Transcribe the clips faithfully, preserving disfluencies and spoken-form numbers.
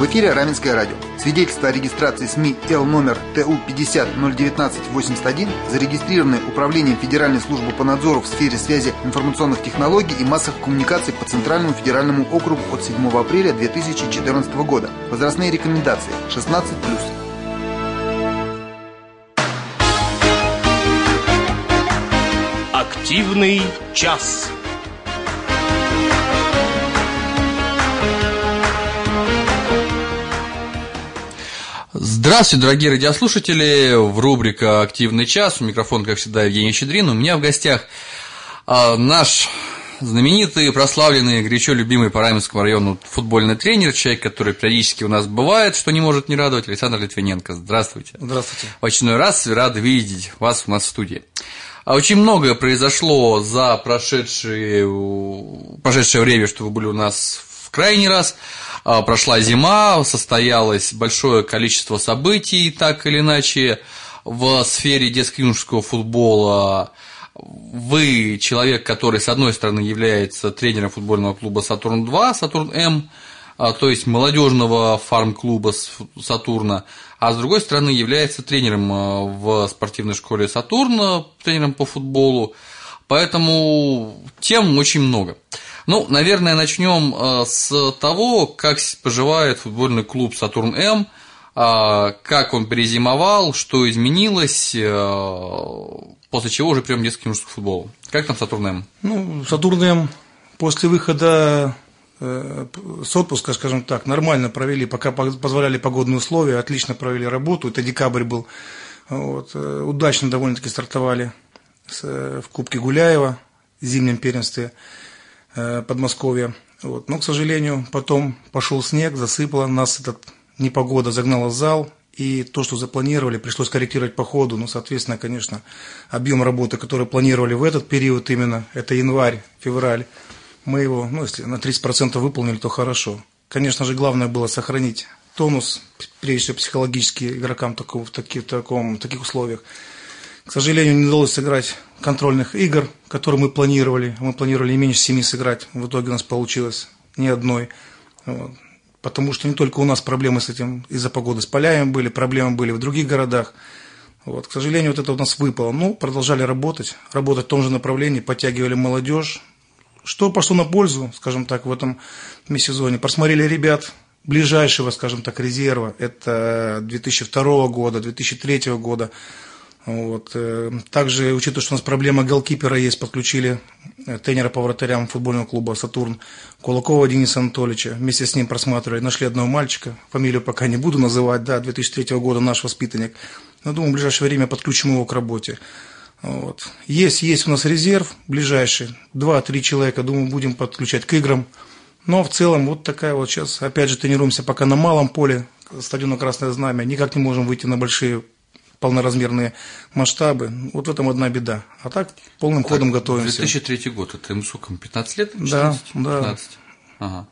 В эфире Раменское радио. Свидетельство о регистрации СМИ Л номер Т У пятьдесят ноль девятнадцать восемьдесят один, зарегистрированное Управлением Федеральной службы по надзору в сфере связи информационных технологий и массовых коммуникаций по Центральному федеральному округу от седьмого апреля две тысячи четырнадцатого года. Возрастные рекомендации шестнадцать плюс. Активный час. Здравствуйте, дорогие радиослушатели, в рубрика «Активный час», у микрофона, как всегда, Евгений Щедрин. У меня в гостях а, наш знаменитый, прославленный, горячо любимый по Раменскому району футбольный тренер, человек, который периодически у нас бывает, что не может не радовать, Александр Литвиненко. Здравствуйте. Здравствуйте. В очередной раз рады видеть вас у нас в студии. Очень многое произошло за прошедшее, прошедшее время, что вы были у нас в крайний раз. Прошла зима, состоялось большое количество событий, так или иначе, в сфере детско-юношеского футбола. Вы человек, который, с одной стороны, является тренером футбольного клуба «Сатурн-два», «Сатурн-М», то есть молодежного фарм-клуба «Сатурна», а с другой стороны, является тренером в спортивной школе «Сатурн», тренером по футболу, поэтому тем очень много. Ну, наверное, начнем с того, как поживает футбольный клуб «Сатурн-М», как он перезимовал, что изменилось, после чего уже прям детский юношеский футбол. Как там «Сатурн-М»? Ну, «Сатурн-М» после выхода с отпуска, скажем так, нормально провели, пока позволяли погодные условия, отлично провели работу, это декабрь был, вот, удачно довольно-таки стартовали в Кубке Гуляева, в зимнем первенстве Подмосковья, вот. Но, к сожалению, потом пошел снег, засыпало, нас эта непогода загнала в зал, и то, что запланировали, пришлось корректировать по ходу, ну, соответственно, конечно, объем работы, который планировали в этот период именно, это январь, февраль, мы его, ну, если на тридцать процентов выполнили, то хорошо. Конечно же, главное было сохранить тонус, прежде всего психологически игрокам в, таких, в, таком, в таких условиях. К сожалению, не удалось сыграть контрольных игр, которые мы планировали. Мы планировали не меньше семи сыграть, в итоге у нас получилось ни одной. Вот. Потому что не только у нас проблемы с этим из-за погоды с полями были, проблемы были в других городах. Вот. К сожалению, вот это у нас выпало. Ну, продолжали работать, работать в том же направлении, подтягивали молодежь. Что пошло на пользу, скажем так, в этом межсезонье? Просмотрели ребят ближайшего, скажем так, резерва. Это две тысячи второго года, две тысячи третьего года. Вот. Также, учитывая, что у нас проблема голкипера есть, подключили тренера по вратарям футбольного клуба «Сатурн» Кулакова Дениса Анатольевича. Вместе с ним просматривали, нашли одного мальчика, фамилию пока не буду называть, да, две тысячи третьего года наш воспитанник. Но, думаю, в ближайшее время подключим его к работе. Вот. Есть, есть у нас резерв ближайший, два-три человека, думаю, будем подключать к играм. Но в целом вот такая вот сейчас, опять же, тренируемся пока на малом поле стадиона «Красное Знамя», никак не можем выйти на большие полноразмерные масштабы. Вот в этом одна беда. А так полным так, ходом готовимся. две тысячи третий год, это ему сколько, пятнадцать лет? четырнадцать? Да, пятнадцать. Да. Ага.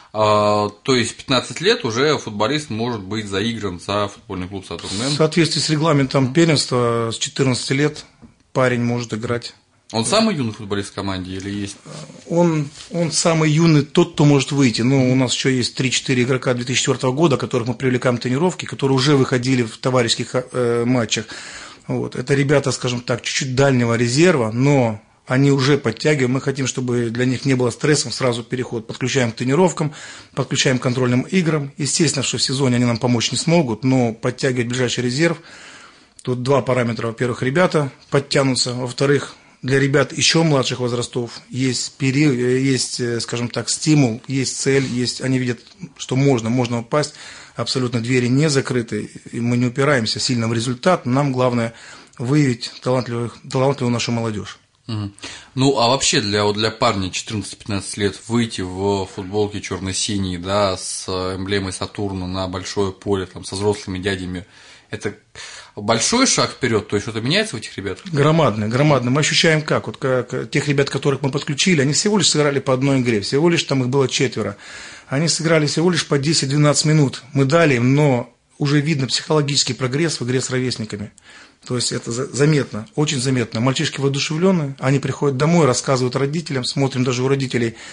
А, то есть пятнадцать лет уже футболист может быть заигран за футбольный клуб «Сатурн-М». В соответствии с регламентом первенства с четырнадцати лет парень может играть. Он самый юный футболист в команде или есть? Он, он самый юный, тот, кто может выйти. Но у нас еще есть три-четыре игрока две тысячи четвёртого года, которых мы привлекаем в тренировки, которые уже выходили в товарищеских э, матчах. Вот. Это ребята, скажем так, чуть-чуть дальнего резерва, но они уже подтягиваем. Мы хотим, чтобы для них не было стрессом сразу переход. Подключаем к тренировкам, подключаем к контрольным играм. Естественно, что в сезоне они нам помочь не смогут, но подтягивать ближайший резерв. Тут два параметра. Во-первых, ребята подтянутся. Во-вторых, для ребят еще младших возрастов есть период, есть, скажем так, стимул, есть цель, есть, они видят, что можно, можно упасть, абсолютно двери не закрыты, и мы не упираемся сильно в результат, нам главное выявить талантливых, талантливую нашу молодежь. Угу. Ну, а вообще для, вот для парня четырнадцать-пятнадцать лет выйти в футболке черно-синей, да, с эмблемой Сатурна на большое поле, там, со взрослыми дядями, это большой шаг вперед, то есть что-то меняется в этих ребятах? Громадный, громадный. Мы ощущаем как, вот как тех ребят, которых мы подключили, они всего лишь сыграли по одной игре, всего лишь там их было четверо. Они сыграли всего лишь по десять-двенадцать минут. Мы дали им, но уже видно психологический прогресс в игре с ровесниками. То есть это заметно, очень заметно. Мальчишки воодушевленные, они приходят домой, рассказывают родителям, смотрим даже у родителей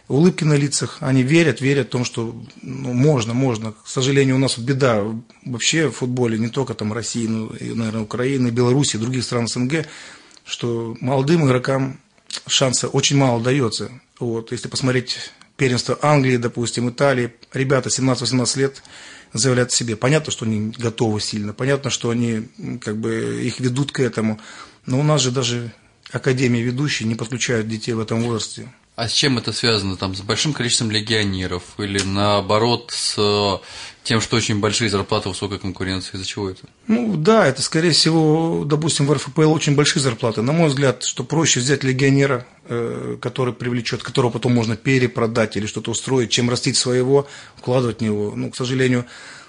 улыбки на лицах, они верят, верят в том, что ну, можно, можно. К сожалению, у нас беда вообще в футболе, не только там России, но и, наверное, Украины, Беларуси, других стран СНГ, что молодым игрокам шанса очень мало дается. Вот, если посмотреть первенство Англии, допустим, Италии, ребята семнадцать-восемнадцать лет заявляют о себе. Понятно, что они готовы сильно, понятно, что они как бы их ведут к этому, но у нас же даже академии ведущие не подключают детей в этом возрасте. А с чем это связано? Там, с большим количеством легионеров или наоборот с тем, что очень большие зарплаты, высокая конкуренция? Из-за чего это? Ну да, это скорее всего, допустим, в эр эф пэ эл очень большие зарплаты. На мой взгляд, что проще взять легионера, который привлечет, которого потом можно перепродать или что-то устроить, чем растить своего, вкладывать в него. Ну, к сожалению,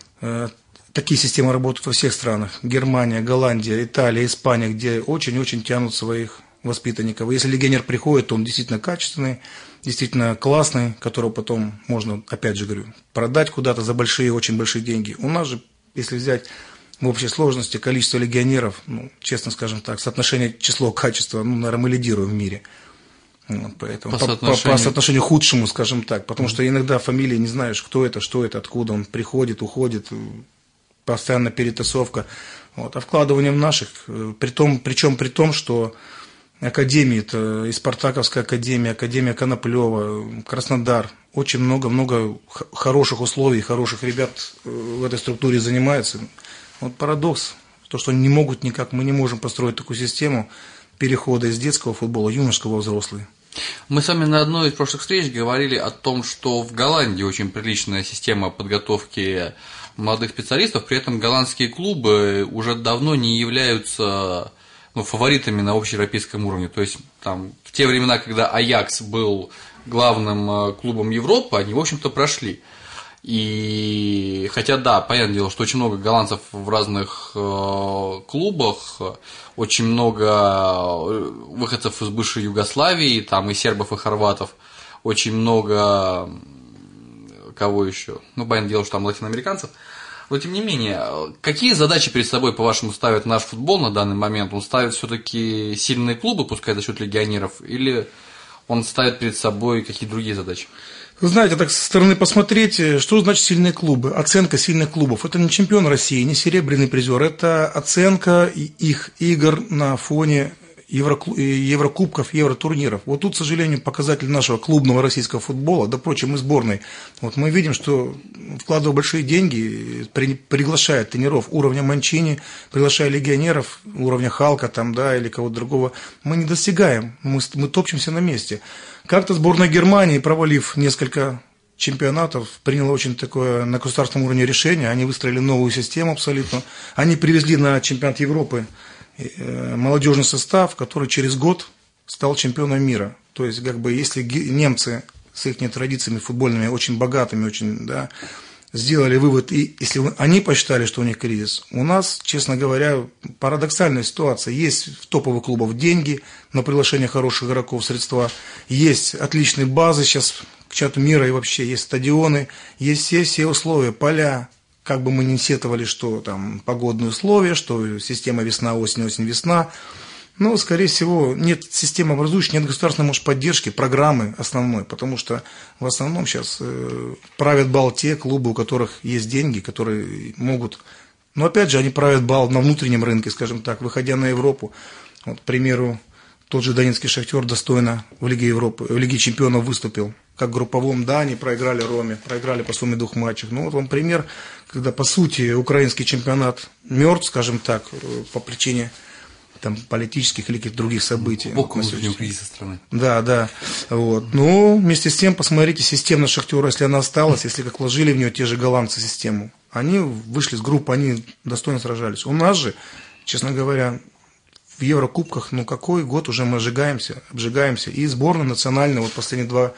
такие системы работают во всех странах. Германия, Голландия, Италия, Испания, где очень-очень тянут своих воспитанников. Если легионер приходит, то он действительно качественный, действительно классный, которого потом можно, опять же говорю, продать куда-то за большие, очень большие деньги. У нас же, если взять в общей сложности количество легионеров, ну, честно скажем так, соотношение число-качество, ну, наверное, мы лидируем в мире. Вот, поэтому, по, по, соотношению... по, по соотношению худшему, скажем так, потому mm-hmm. что иногда фамилии не знаешь, кто это, что это, откуда он приходит, уходит, постоянно перетасовка. Вот, а вкладывание в наших, при том, причем при том, что академии, это и Спартаковская академия, Академия Коноплева, Краснодар, очень много-много хороших условий, хороших ребят в этой структуре занимаются. Вот парадокс, то, что они не могут никак, мы не можем построить такую систему перехода из детского футбола, юношеского во взрослый. Мы с вами на одной из прошлых встреч говорили о том, что в Голландии очень приличная система подготовки молодых специалистов, при этом голландские клубы уже давно не являются ну, фаворитами на общеевропейском уровне. То есть там, в те времена, когда Аякс был главным клубом Европы, они, в общем-то, прошли. И хотя, да, понятное дело, что очень много голландцев в разных э, клубах, очень много выходцев из бывшей Югославии, там и сербов, и хорватов, очень много кого еще, ну, понятное дело, что там латиноамериканцев. Но, тем не менее, какие задачи перед собой, по-вашему, ставит наш футбол на данный момент? Он ставит все-таки сильные клубы, пускай за счет легионеров, или он ставит перед собой какие-то другие задачи? Вы знаете, так со стороны посмотреть, что значит сильные клубы, оценка сильных клубов. Это не чемпион России, не серебряный призер, это оценка их игр на фоне Еврокубков, Евротурниров. Вот тут, к сожалению, показатель нашего клубного российского футбола, да, впрочем, и сборной. Вот мы видим, что, вкладывая большие деньги, при, приглашая тренеров уровня Манчини, приглашая легионеров уровня Халка там, да, или кого-то другого, мы не достигаем, мы, мы топчемся на месте. Как-то сборная Германии, провалив несколько чемпионатов, приняла очень такое на государственном уровне решение, они выстроили новую систему абсолютно, они привезли на чемпионат Европы молодежный состав, который через год стал чемпионом мира. То есть, как бы, если немцы с их традициями футбольными, очень богатыми, очень, да, сделали вывод, и если они посчитали, что у них кризис, у нас, честно говоря, парадоксальная ситуация. Есть в топовых клубах деньги на приглашение хороших игроков, средства, есть отличные базы сейчас к чемпионату мира и вообще есть стадионы, есть все, все условия, поля. Как бы мы ни сетовали, что там погодные условия, что система весна-осень, осень-весна, но, скорее всего, нет системы образующей, нет государственной, может, поддержки, программы основной, потому что в основном сейчас э, правят бал те клубы, у которых есть деньги, которые могут, но опять же, они правят бал на внутреннем рынке, скажем так, выходя на Европу. Вот, к примеру, тот же Донецкий Шахтер достойно в Лиге Европы, в Лиге Чемпионов выступил. Как групповом, да, они проиграли Роме, проиграли по сумме двух матчей. Ну, вот вам пример, когда, по сути, украинский чемпионат мертв, скажем так, по причине там, политических или каких-то других событий. Около внутреннего кризиса страны. Да, да. Вот. Ну, вместе с тем, посмотрите, система Шахтера, если она осталась, если как вложили в нее те же голландцы систему, они вышли с группы, они достойно сражались. У нас же, честно говоря, в Еврокубках, ну, какой год уже мы обжигаемся, обжигаемся. И сборная национальная, вот последние два...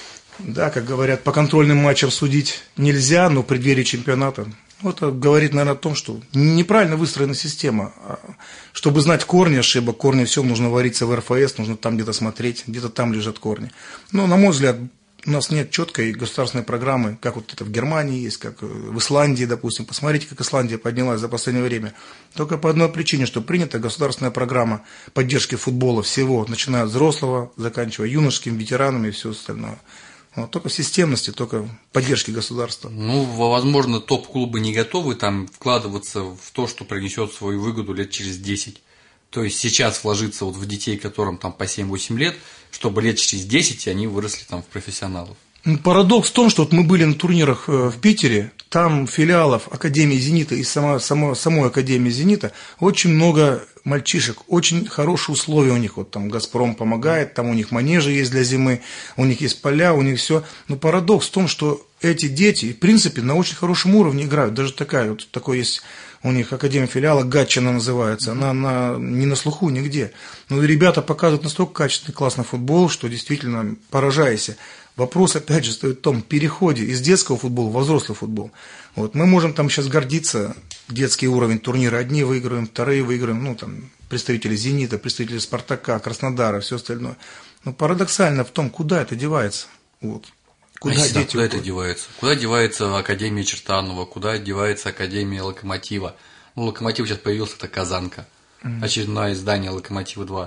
Да, как говорят, по контрольным матчам судить нельзя, но в преддверии чемпионата. Вот это говорит, наверное, о том, что неправильно выстроена система. Чтобы знать корни ошибок, корни всего, нужно вариться в эр эф эс, нужно там где-то смотреть, где-то там лежат корни. Но, на мой взгляд, у нас нет четкой государственной программы, как вот это в Германии есть, как в Исландии, допустим. Посмотрите, как Исландия поднялась за последнее время. Только по одной причине, что принята государственная программа поддержки футбола всего, начиная от взрослого, заканчивая юношеским, ветеранами и все остальное. Вот, только в системности, только в поддержке государства. Ну, возможно, топ-клубы не готовы там вкладываться в то, что принесет свою выгоду лет через десять. То есть сейчас вложиться вот в детей, которым там по семь-восемь лет, чтобы лет через десять они выросли там в профессионалов. Парадокс в том, что вот мы были на турнирах в Питере, там филиалов Академии «Зенита» и сама, сама, самой Академии «Зенита» очень много мальчишек, очень хорошие условия у них, вот там «Газпром» помогает, там у них манежи есть для зимы, у них есть поля, у них все. Но парадокс в том, что эти дети, в принципе, на очень хорошем уровне играют, даже такая, вот такой есть у них Академия филиала, Гатчина называется, она, она не на слуху нигде. Но ребята показывают настолько качественный, классный футбол, что действительно поражаешься. Вопрос, опять же, стоит в том переходе из детского футбола в взрослый футбол. Вот, мы можем там сейчас гордиться, детский уровень турнира, одни выигрываем, вторые выигрываем, ну, там, представители «Зенита», представители «Спартака», «Краснодара», все остальное. Но парадоксально в том, куда это девается. Вот. Куда, а дети куда это девается? Куда девается Академия Чертанова, куда девается Академия Локомотива? Ну, Локомотив сейчас появился, это Казанка, mm-hmm. очередное издание Локомотива-два.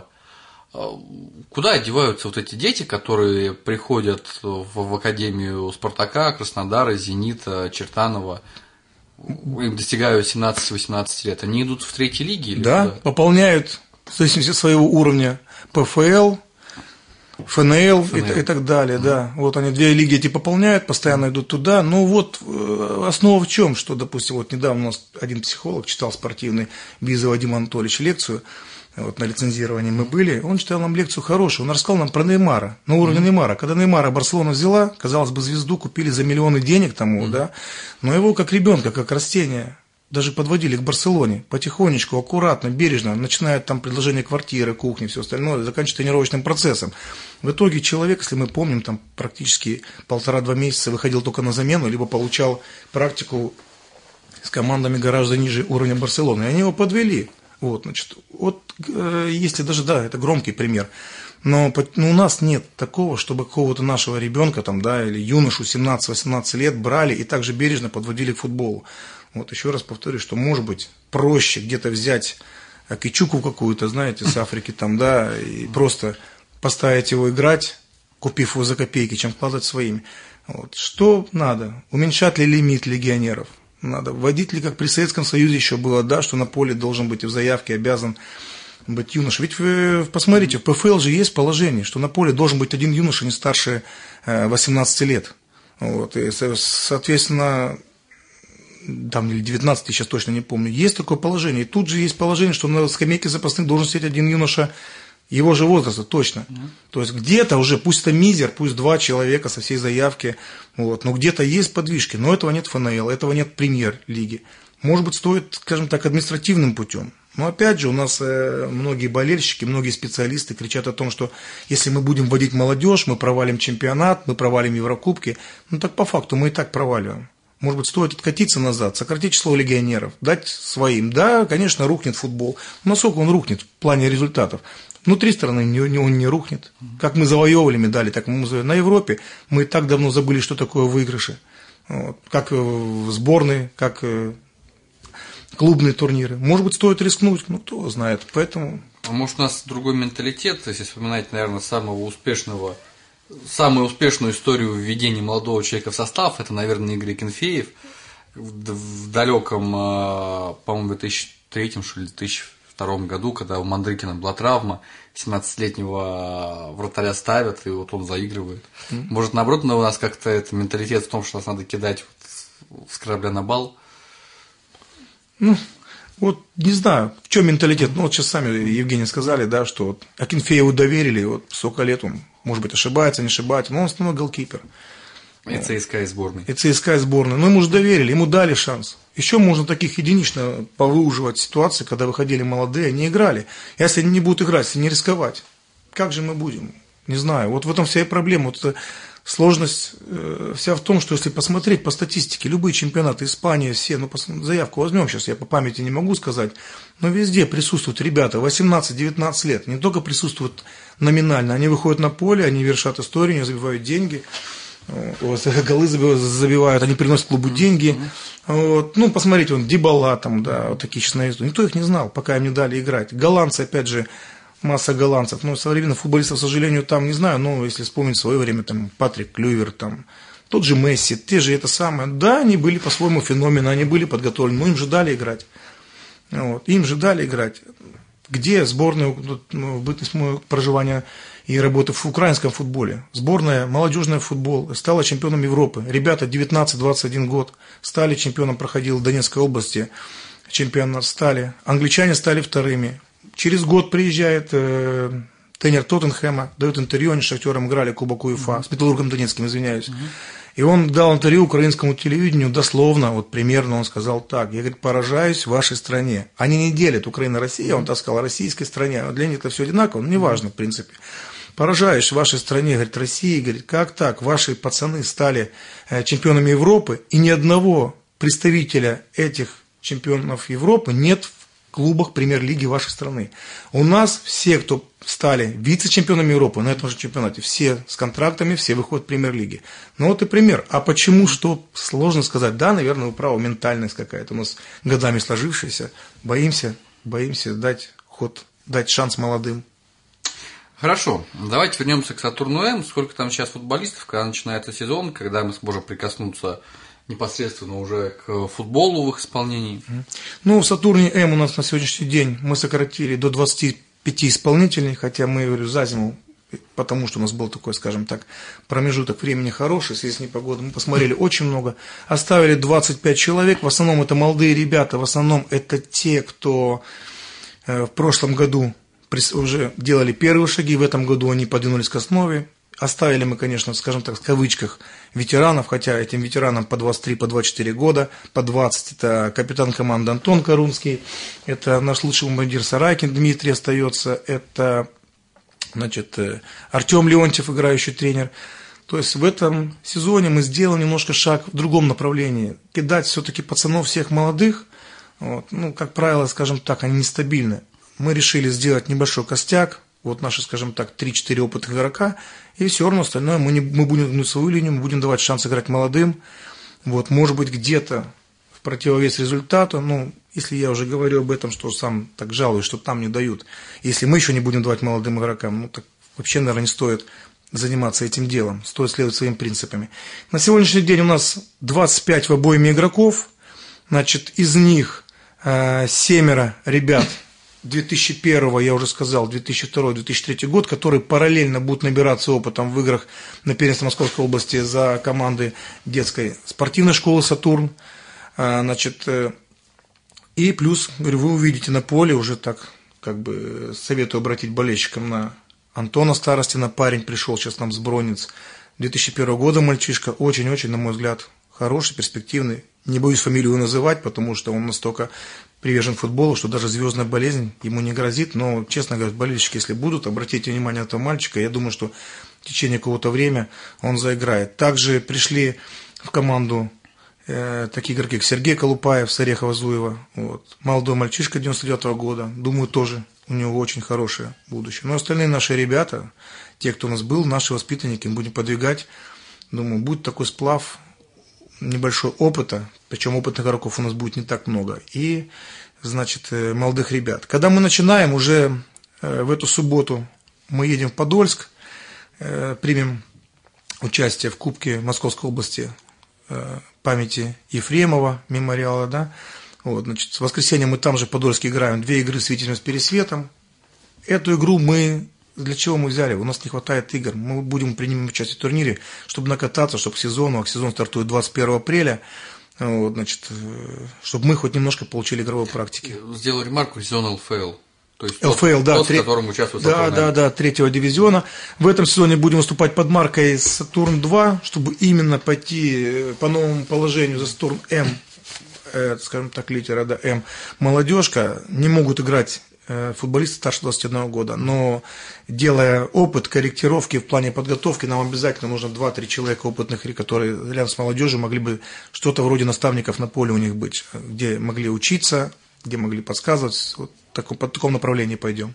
Куда деваются вот эти дети, которые приходят в, в Академию Спартака, Краснодара, Зенита, Чертанова, им достигают семнадцать-восемнадцать лет, они идут в третьей лиге? Или да, куда? Пополняют в зависимости от своего уровня ПФЛ, ФНЛ, ФНЛ. И, и так далее, mm-hmm. да. Вот они две лиги эти пополняют, постоянно идут туда. Но вот основа в чем, что, допустим, вот недавно у нас один психолог читал спортивный, Бизов Вадим Анатольевич, лекцию. Вот на лицензировании мы были, он читал нам лекцию хорошую, он рассказал нам про Неймара, на уровне mm-hmm. Неймара. Когда Неймара Барселона взяла, казалось бы, звезду купили за миллионы денег тому, mm-hmm. да, но его как ребенка, как растение, даже подводили к Барселоне, потихонечку, аккуратно, бережно, начиная там предложение квартиры, кухни, все остальное, заканчивая тренировочным процессом. В итоге человек, если мы помним, там практически полтора-два месяца выходил только на замену, либо получал практику с командами гораздо ниже уровня Барселоны, и они его подвели. Вот, значит, вот, э, если даже, да, это громкий пример, но, но у нас нет такого, чтобы какого-то нашего ребенка, там, да, или юношу семнадцать-восемнадцать лет брали и также бережно подводили к футболу. Вот, еще раз повторю, что, может быть, проще где-то взять кичуку какую-то, знаете, с Африки, там, да, и просто поставить его играть, купив его за копейки, чем вкладывать своими. Вот. Что надо? Уменьшать ли лимит легионеров? Надо вводить ли, как при Советском Союзе еще было, да, что на поле должен быть и в заявке обязан быть юноша. Ведь вы посмотрите, в ПФЛ же есть положение, что на поле должен быть один юноша не старше восемнадцати лет. Вот, и, соответственно, там, или девятнадцать, сейчас точно не помню, есть такое положение. И тут же есть положение, что на скамейке запасных должен сидеть один юноша его же возраста, точно. Mm-hmm. То есть где-то уже, пусть это мизер, пусть два человека со всей заявки, вот, но где-то есть подвижки, но этого нет в ФНЛ, этого нет в премьер-лиге. Может быть, стоит, скажем так, административным путем. Но опять же, у нас э, многие болельщики, многие специалисты кричат о том, что если мы будем вводить молодежь, мы провалим чемпионат, мы провалим Еврокубки. Ну так по факту мы и так проваливаем. Может быть, стоит откатиться назад, сократить число легионеров, дать своим. Да, конечно, рухнет футбол. Но насколько он рухнет в плане результатов? Внутри страны он не рухнет. Как мы завоевывали медали, так мы завоевали. На Европе мы и так давно забыли, что такое выигрыши. Вот. Как в сборной, как клубные турниры. Может быть, стоит рискнуть, ну, кто знает. Поэтому... А может, у нас другой менталитет, если вспоминать, наверное, самого успешного, самую успешную историю введения молодого человека в состав, это, наверное, Игорь Акинфеев в далеком, по-моему, две тысячи третьем, что ли, две тысячи втором году, когда у Мандрыкина была травма, семнадцатилетнего вратаря ставят, и вот он заигрывает. Mm-hmm. Может, наоборот, у нас как-то это менталитет в том, что нас надо кидать вот с корабля на бал? Ну, вот не знаю, в чем менталитет. Ну, вот сейчас сами, Евгений, сказали, да, что вот Акинфееву доверили, вот сколько лет он, может быть, ошибается, не ошибается, но он основной голкипер. И ЦСКА, и сборной. И ЦСКА, и сборной. Но ему же доверили, ему дали шанс. Еще можно таких единично повыуживать ситуации, когда выходили молодые, они играли. Если они не будут играть, если не рисковать, как же мы будем? Не знаю. Вот в этом вся и проблема. Вот сложность э, вся в том, что если посмотреть по статистике, любые чемпионаты, Испания, все, ну, заявку возьмем сейчас, я по памяти не могу сказать, но везде присутствуют ребята восемнадцать-девятнадцать лет. Не только присутствуют номинально, они выходят на поле, они вершат историю, они забивают деньги. Вот, голы забивают, они приносят клубу деньги. Вот, ну, посмотрите, вон, Дибала, там, да, вот такие честные истории. Никто их не знал, пока им не дали играть. Голландцы, опять же, масса голландцев. Но современных футболистов, к сожалению, там не знаю, но если вспомнить в свое время, там Патрик Клювер, там тот же Месси, те же это самое. Да, они были по-своему феномены, они были подготовлены, но им же дали играть. Вот, им же дали играть. Где сборная, в бытность моего проживания и работы в украинском футболе? Сборная, молодежный футбол, стала чемпионом Европы. Ребята девятнадцать-двадцать один год стали чемпионом, проходил в Донецкой области, чемпионат стали. Англичане стали вторыми. Через год приезжает э, тренер Тоттенхэма, дает интервью, они с Шахтером играли Кубок УЕФА, mm-hmm. с Металлургом Донецким, извиняюсь. Mm-hmm. И он дал интервью украинскому телевидению, дословно, вот примерно он сказал так: я, говорит, поражаюсь вашей стране. Они не делят Украина, Россия, он так сказал, российской стране, для них это все одинаково, но неважно, в принципе. Поражаюсь вашей стране, говорит, России, говорит, как так, ваши пацаны стали чемпионами Европы, и ни одного представителя этих чемпионов Европы нет в клубах премьер-лиги вашей страны. У нас все, кто стали вице-чемпионами Европы на этом же чемпионате, все с контрактами, все выходят в премьер-лиги. Ну вот и пример. А почему, что сложно сказать. Да, наверное, вы правы, ментальность какая-то у нас годами сложившаяся. Боимся, боимся дать ход, дать шанс молодым. Хорошо, давайте вернемся к Сатурну М. Сколько там сейчас футболистов, когда начинается сезон, когда мы сможем прикоснуться непосредственно уже к футболу в их исполнении? Ну, в Сатурне М у нас на сегодняшний день мы сократили до двадцати пяти исполнителей, хотя мы, я говорю, за зиму, потому что у нас был такой, скажем так, промежуток времени хороший, в связи с непогодой, мы посмотрели очень много, оставили двадцать пять человек, в основном это молодые ребята, в основном это те, кто в прошлом году уже делали первые шаги, в этом году они подвинулись к основе. Оставили мы, конечно, скажем так, в кавычках, ветеранов, хотя этим ветеранам по двадцать три, по двадцать четыре года, по двадцать это капитан команды Антон Корунский, это наш лучший бомбардир Сарайкин Дмитрий остается, это, значит, Артем Леонтьев, играющий тренер. То есть в этом сезоне мы сделали немножко шаг в другом направлении, кидать все-таки пацанов всех молодых, вот, ну, как правило, скажем так, они нестабильны. Мы решили сделать небольшой костяк, вот наши, скажем так, три-четыре опытных игрока, и все равно остальное мы, не, мы будем гнуть свою линию, мы будем давать шанс играть молодым. Вот, может быть, где-то в противовес результату, ну, если я уже говорю об этом, что сам так жалуюсь, что там не дают, если мы еще не будем давать молодым игрокам, ну, так вообще, наверное, не стоит заниматься этим делом, стоит следовать своим принципам. На сегодняшний день у нас двадцать пять в обойме игроков, значит, из них э, семеро ребят, две тысячи первого, я уже сказал, две тысячи второй - две тысячи третий год, которые параллельно будут набираться опытом в играх на первенстве Московской области за команды детской спортивной школы «Сатурн». Значит, и плюс, говорю, вы увидите на поле, уже так, как бы, советую обратить болельщикам на Антона Старостина, парень пришел сейчас нам с Бронниц, две тысячи первого года мальчишка, очень-очень, на мой взгляд, хороший, перспективный. Не боюсь фамилию называть, потому что он настолько привержен футболу, что даже звездная болезнь ему не грозит. Но, честно говоря, болельщики, если будут, обратите внимание на этого мальчика. Я думаю, что в течение какого-то времени он заиграет. Также пришли в команду э, такие игроки, как Сергей Колупаев с Орехово-Зуева. Вот. Молодой мальчишка девяносто девятого года. Думаю, тоже у него очень хорошее будущее. Но остальные наши ребята, те, кто у нас был, наши воспитанники, будем подвигать. Думаю, будет такой сплав небольшой опыта, причем опытных игроков у нас будет не так много, и, значит, молодых ребят. Когда мы начинаем, уже в эту субботу мы едем в Подольск, примем участие в Кубке Московской области памяти Ефремова, мемориала, да, вот, значит, в воскресенье мы там же в Подольске играем две игры с Витязем с Пересветом. Эту игру мы... Для чего мы взяли? У нас не хватает игр. Мы будем принимать участие в турнире, чтобы накататься, чтобы к сезону, а сезон стартует двадцать первого апреля, вот, значит, чтобы мы хоть немножко получили игровой практики. Сделал ремарку, сезон эл эф эл. То есть эл эф эл, тот, да, тот, три... в котором участвует да, Сатурн. Да, да, третьего дивизиона. В этом сезоне будем выступать под маркой Сатурн два, чтобы именно пойти по новому положению за Сатурн М, скажем так, литера, да, М. Молодежка не могут играть футболисты старше двадцати одного года, но делая опыт, корректировки в плане подготовки, нам обязательно нужно два-три человека опытных, которые рядом с молодежью могли бы что-то вроде наставников на поле у них быть, где могли учиться, где могли подсказывать, вот таком, по такому направлению пойдем.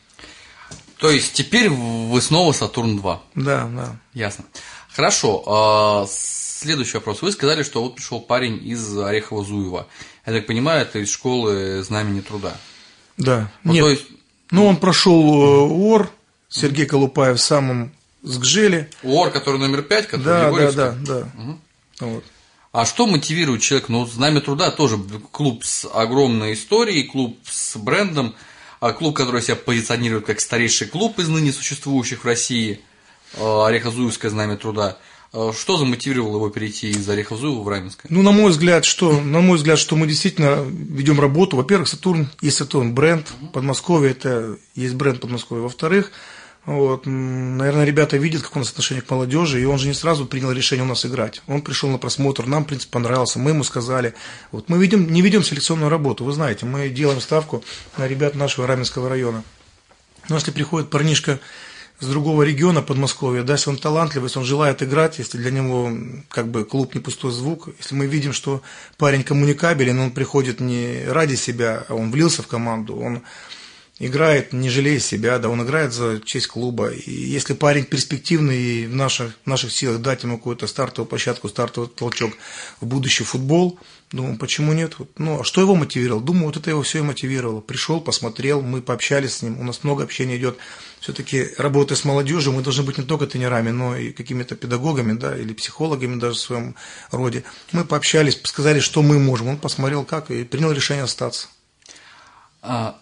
То есть теперь вы снова Сатурн два? Да, да. Ясно. Хорошо. Следующий вопрос. Вы сказали, что вот пришел парень из Орехово-Зуева. Я так понимаю, это из школы Знамени Труда. Да. Ну, Нет. То есть... Ну, он прошел ОР, Сергей Колупаев в самом Сгжеле. ОР, который номер пять, который да, да, да, да. Угу. Вот. А что мотивирует человека? Ну, Знамя Труда тоже клуб с огромной историей, клуб с брендом, клуб, который себя позиционирует как старейший клуб из ныне существующих в России, Орехово-Зуевское Знамя Труда. Что замотивировало его перейти из Орехово-Зуева в Раменское? Ну, на мой взгляд, что, на мой взгляд, что мы действительно ведем работу. Во-первых, Сатурн, есть Сатурн бренд, uh-huh. Подмосковье, это есть бренд Подмосковья. Во-вторых, вот, наверное, ребята видят, как у нас отношение к молодежи, и он же не сразу принял решение у нас играть. Он пришел на просмотр, нам, в принципе, понравился, мы ему сказали. Вот, мы ведем, не ведем селекционную работу, вы знаете, мы делаем ставку на ребят нашего Раменского района. Но если приходит парнишка с другого региона Подмосковья, да, если он талантливый, если он желает играть, если для него как бы клуб не пустой звук, если мы видим, что парень коммуникабелен, он приходит не ради себя, а он влился в команду, он играет, не жалея себя, да, он играет за честь клуба. И если парень перспективный, и в наших, в наших силах дать ему какую-то стартовую площадку, стартовый толчок в будущий футбол, думаю, почему нет? Ну, а что его мотивировало? Думаю, вот это его все и мотивировало. Пришел, посмотрел, мы пообщались с ним, у нас много общения идет. Все-таки работая с молодежью, мы должны быть не только тренерами, но и какими-то педагогами, да, или психологами даже в своем роде. Мы пообщались, сказали, что мы можем. Он посмотрел, как, и принял решение остаться. А,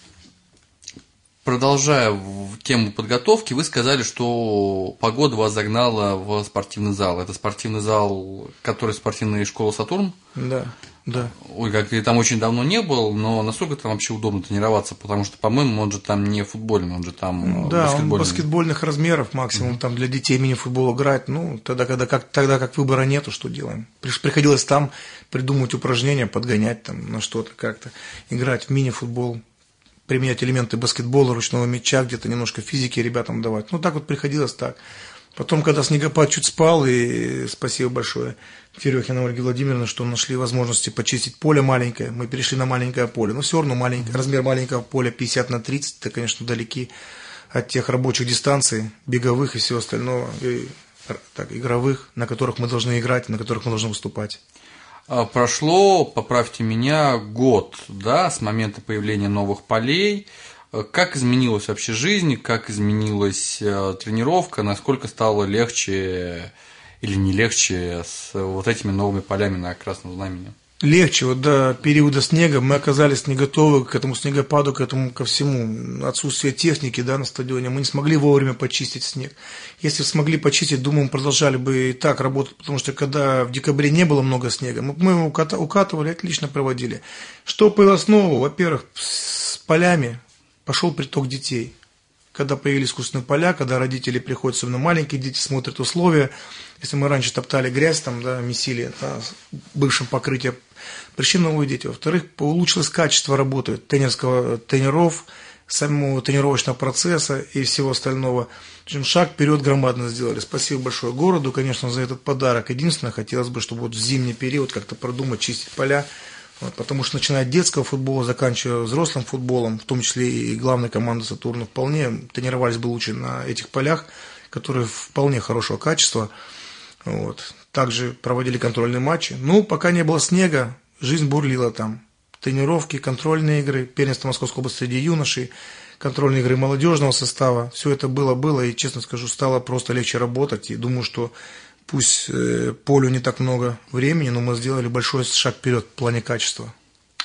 продолжая тему подготовки, вы сказали, что погода вас загнала в спортивный зал. Это спортивный зал, который спортивная школа «Сатурн»? Да. Да. Ой, как я там очень давно не был, но насколько там вообще удобно тренироваться, потому что, по-моему, он же там не футбольный, он же там да, баскетбольный. Он баскетбольных размеров максимум, mm-hmm. там для детей мини-футбол играть, ну, тогда, когда, как, тогда как выбора нету, что делаем. Приходилось там придумывать упражнения, подгонять там на что-то как-то, играть в мини-футбол, применять элементы баскетбола, ручного мяча, где-то немножко физики ребятам давать. Ну, так вот приходилось так. Потом, когда снегопад чуть спал, и спасибо большое Терехину Ольге Владимировне, что нашли возможности почистить поле маленькое, мы перешли на маленькое поле, но все равно маленькое, размер маленького поля пятьдесят на тридцать, это, конечно, далеки от тех рабочих дистанций, беговых и всего остального, и, так, игровых, на которых мы должны играть, на которых мы должны выступать. Прошло, поправьте меня, год, да, с момента появления новых полей. Как изменилась вообще жизнь, как изменилась тренировка, насколько стало легче или не легче с вот этими новыми полями на Красном Знамени? Легче. Вот до периода снега мы оказались не готовы к этому снегопаду, к этому ко всему. Отсутствие техники, да, на стадионе. Мы не смогли вовремя почистить снег. Если смогли почистить, думаю, мы продолжали бы и так работать, потому что когда в декабре не было много снега, мы, мы его укатывали, отлично проводили. Что появилось нового? Во-первых, с полями пошел приток детей. Когда появились искусственные поля, когда родители приходят, особенно маленькие дети, смотрят условия. Если мы раньше топтали грязь, там, да, месили на бывшем покрытии, пришли новые дети. Во-вторых, улучшилось качество работы тренерского, тренеров, самого тренировочного процесса и всего остального. В общем, шаг вперед громадно сделали. Спасибо большое городу, конечно, за этот подарок. Единственное, хотелось бы, чтобы вот в зимний период как-то продумать, чистить поля. Вот, потому что начиная от детского футбола, заканчивая взрослым футболом, в том числе и главной командой «Сатурна», вполне тренировались бы лучше на этих полях, которые вполне хорошего качества. Вот. Также проводили контрольные матчи. Ну, пока не было снега, жизнь бурлила там. Тренировки, контрольные игры, первенство Московской области среди юношей, контрольные игры молодежного состава. Все это было-было, и, честно скажу, стало просто легче работать. И думаю, что пусть э, полю не так много времени, но мы сделали большой шаг вперед в плане качества.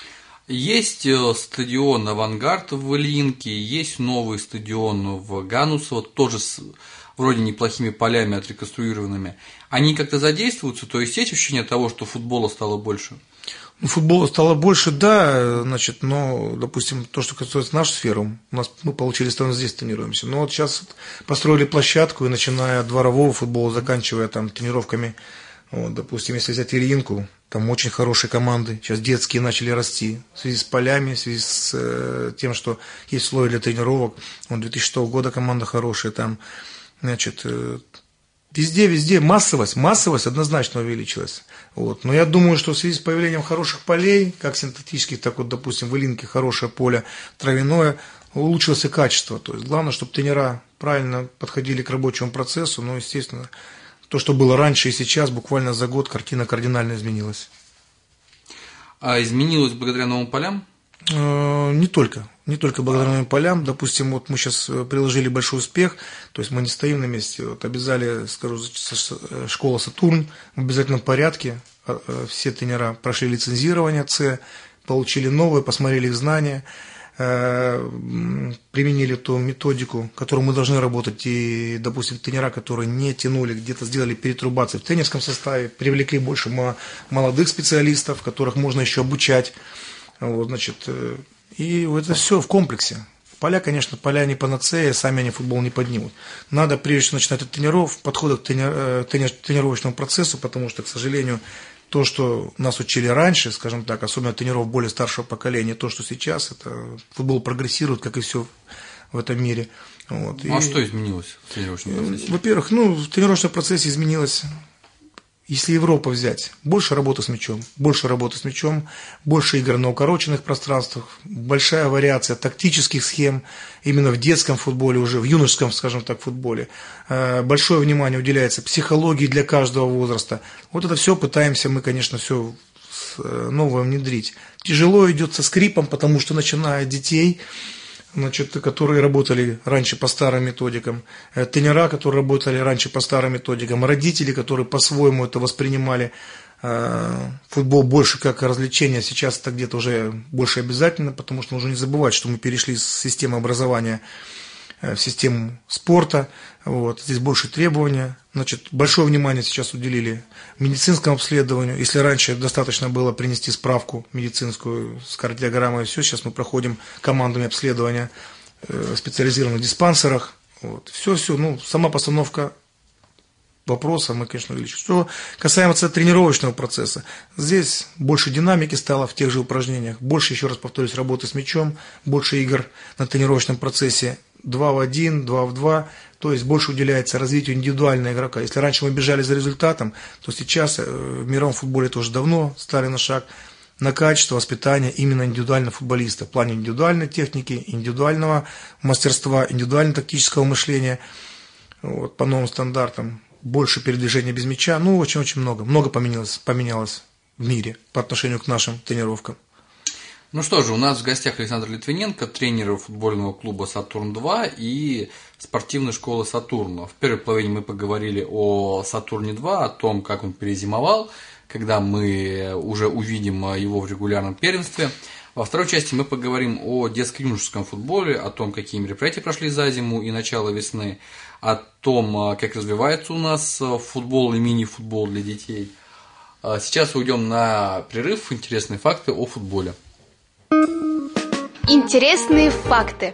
Есть стадион «Авангард» в Ильинке, есть новый стадион в Ганусово, тоже с вроде неплохими полями отреконструированными. Они как-то задействуются, то есть есть ощущение того, что футбола стало больше? Ну, футбола стало больше, да, значит, но, допустим, то, что касается нашей сферы, у нас мы получили стадион, здесь тренируемся. Но вот сейчас построили площадку, и начиная от дворового футбола, заканчивая там тренировками, вот, допустим, если взять Ильинку, там очень хорошие команды, сейчас детские начали расти, в связи с полями, в связи с э, тем, что есть условия для тренировок. Вот две тысячи шестого года команда хорошая, там, значит, э, везде, везде массовость, массовость однозначно увеличилась. Вот. Но я думаю, что в связи с появлением хороших полей, как синтетических, так вот, допустим, в Ильинке хорошее поле травяное, улучшилось и качество. То есть главное, чтобы тренера правильно подходили к рабочему процессу, но, естественно, то, что было раньше и сейчас, буквально за год картина кардинально изменилась. А изменилось благодаря новым полям? Не только. Не только благодаря новым полям. Допустим, вот мы сейчас приложили большой успех, то есть мы не стоим на месте. Вот обязали, скажу, школа «Сатурн» в обязательном порядке. Все тренера прошли лицензирование С, получили новые, посмотрели их знания, применили ту методику, которую мы должны работать. И, допустим, тренера, которые не тянули, где-то сделали перетрубации в тренерском составе, привлекли больше молодых специалистов, которых можно еще обучать. Вот, значит, и это все в комплексе. Поля, конечно, поля не панацея, сами они футбол не поднимут. Надо, прежде чем начинать от тренеров, подхода к тренер, тренер, тренировочному процессу, потому что, к сожалению, то, что нас учили раньше, скажем так, особенно тренеров более старшего поколения, то, что сейчас, это футбол прогрессирует, как и все в этом мире. Вот. Ну, а и, что изменилось в тренировочном процессе? Во-первых, ну, в тренировочном процессе изменилось. Если Европу взять, больше работы с мячом, больше работы с мячом, больше игр на укороченных пространствах, большая вариация тактических схем именно в детском футболе, уже в юношеском, скажем так, футболе. Большое внимание уделяется психологии для каждого возраста. Вот это все пытаемся мы, конечно, все новое внедрить. Тяжело идет со скрипом, потому что начиная от детей, значит, которые работали раньше по старым методикам, тренера, которые работали раньше по старым методикам, родители, которые по-своему это воспринимали, футбол больше как развлечение, сейчас это где-то уже больше обязательно, потому что нужно не забывать, что мы перешли с системы образования в систему спорта, вот, здесь больше требования, значит, большое внимание сейчас уделили медицинскому обследованию. Если раньше достаточно было принести справку медицинскую с кардиограммой, все, сейчас мы проходим командами обследования в специализированных диспансерах, вот, все-все, ну, сама постановка вопроса мы, конечно, увеличим. Что касаемо тренировочного процесса, здесь больше динамики стало в тех же упражнениях, больше, еще раз повторюсь, работы с мячом, больше игр на тренировочном процессе, два в один, два в два, то есть больше уделяется развитию индивидуального игрока. Если раньше мы бежали за результатом, то сейчас в мировом футболе тоже давно стали на шаг на качество воспитания именно индивидуального футболиста, в плане индивидуальной техники, индивидуального мастерства, индивидуального тактического мышления, вот, по новым стандартам, больше передвижения без мяча, ну, очень-очень много, много поменялось, поменялось в мире по отношению к нашим тренировкам. Ну что же, у нас в гостях Александр Литвиненко, тренер футбольного клуба «Сатурн-два» и спортивной школы «Сатурн». В первой половине мы поговорили о «Сатурне-два», о том, как он перезимовал, когда мы уже увидим его в регулярном первенстве. Во второй части мы поговорим о детско-юношеском футболе, о том, какие мероприятия прошли за зиму и начало весны, о том, как развивается у нас футбол и мини-футбол для детей. Сейчас уйдем на прерыв. Интересные факты о футболе. Интересные факты.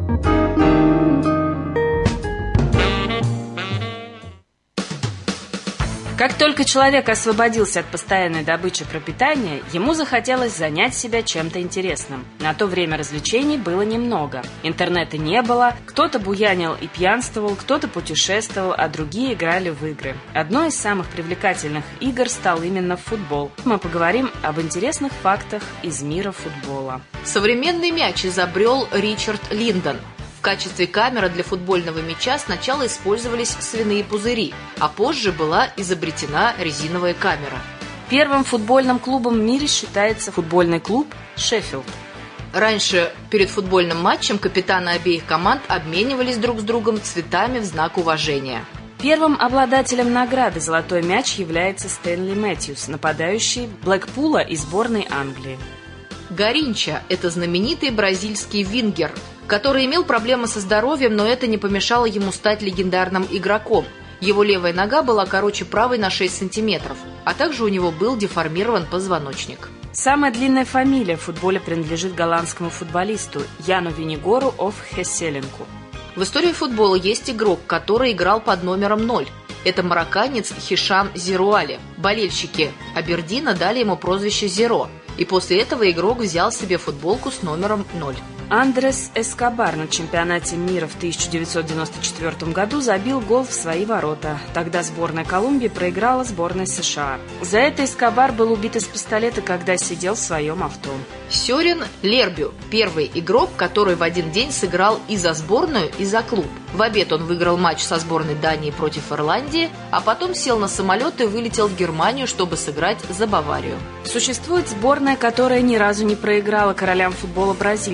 Как только человек освободился от постоянной добычи пропитания, ему захотелось занять себя чем-то интересным. На то время развлечений было немного. Интернета не было, кто-то буянил и пьянствовал, кто-то путешествовал, а другие играли в игры. Одной из самых привлекательных игр стал именно футбол. Мы поговорим об интересных фактах из мира футбола. Современный мяч изобрел Ричард Линдон. В качестве камеры для футбольного мяча сначала использовались свиные пузыри, а позже была изобретена резиновая камера. Первым футбольным клубом в мире считается футбольный клуб «Шеффилд». Раньше перед футбольным матчем капитаны обеих команд обменивались друг с другом цветами в знак уважения. Первым обладателем награды «Золотой мяч» является Стэнли Мэтьюс, нападающий Блэкпула и сборной Англии. Гаринча – это знаменитый бразильский вингер, который имел проблемы со здоровьем, но это не помешало ему стать легендарным игроком. Его левая нога была короче правой на шесть сантиметров, а также у него был деформирован позвоночник. Самая длинная фамилия в футболе принадлежит голландскому футболисту Яну Виннигору оф Хесселинку. В истории футбола есть игрок, который играл под номером ноль. Это марокканец Хишам Зеруали. Болельщики Абердина дали ему прозвище «Зеро», и после этого игрок взял себе футболку с номером ноль. Андрес Эскобар на чемпионате мира в тысяча девятьсот девяносто четвёртом году забил гол в свои ворота. Тогда сборная Колумбии проиграла сборной США. За это Эскобар был убит из пистолета, когда сидел в своем авто. Сёрен Лербю – первый игрок, который в один день сыграл и за сборную, и за клуб. В обед он выиграл матч со сборной Дании против Ирландии, а потом сел на самолет и вылетел в Германию, чтобы сыграть за Баварию. Существует сборная, которая ни разу не проиграла королям футбола бразильцам.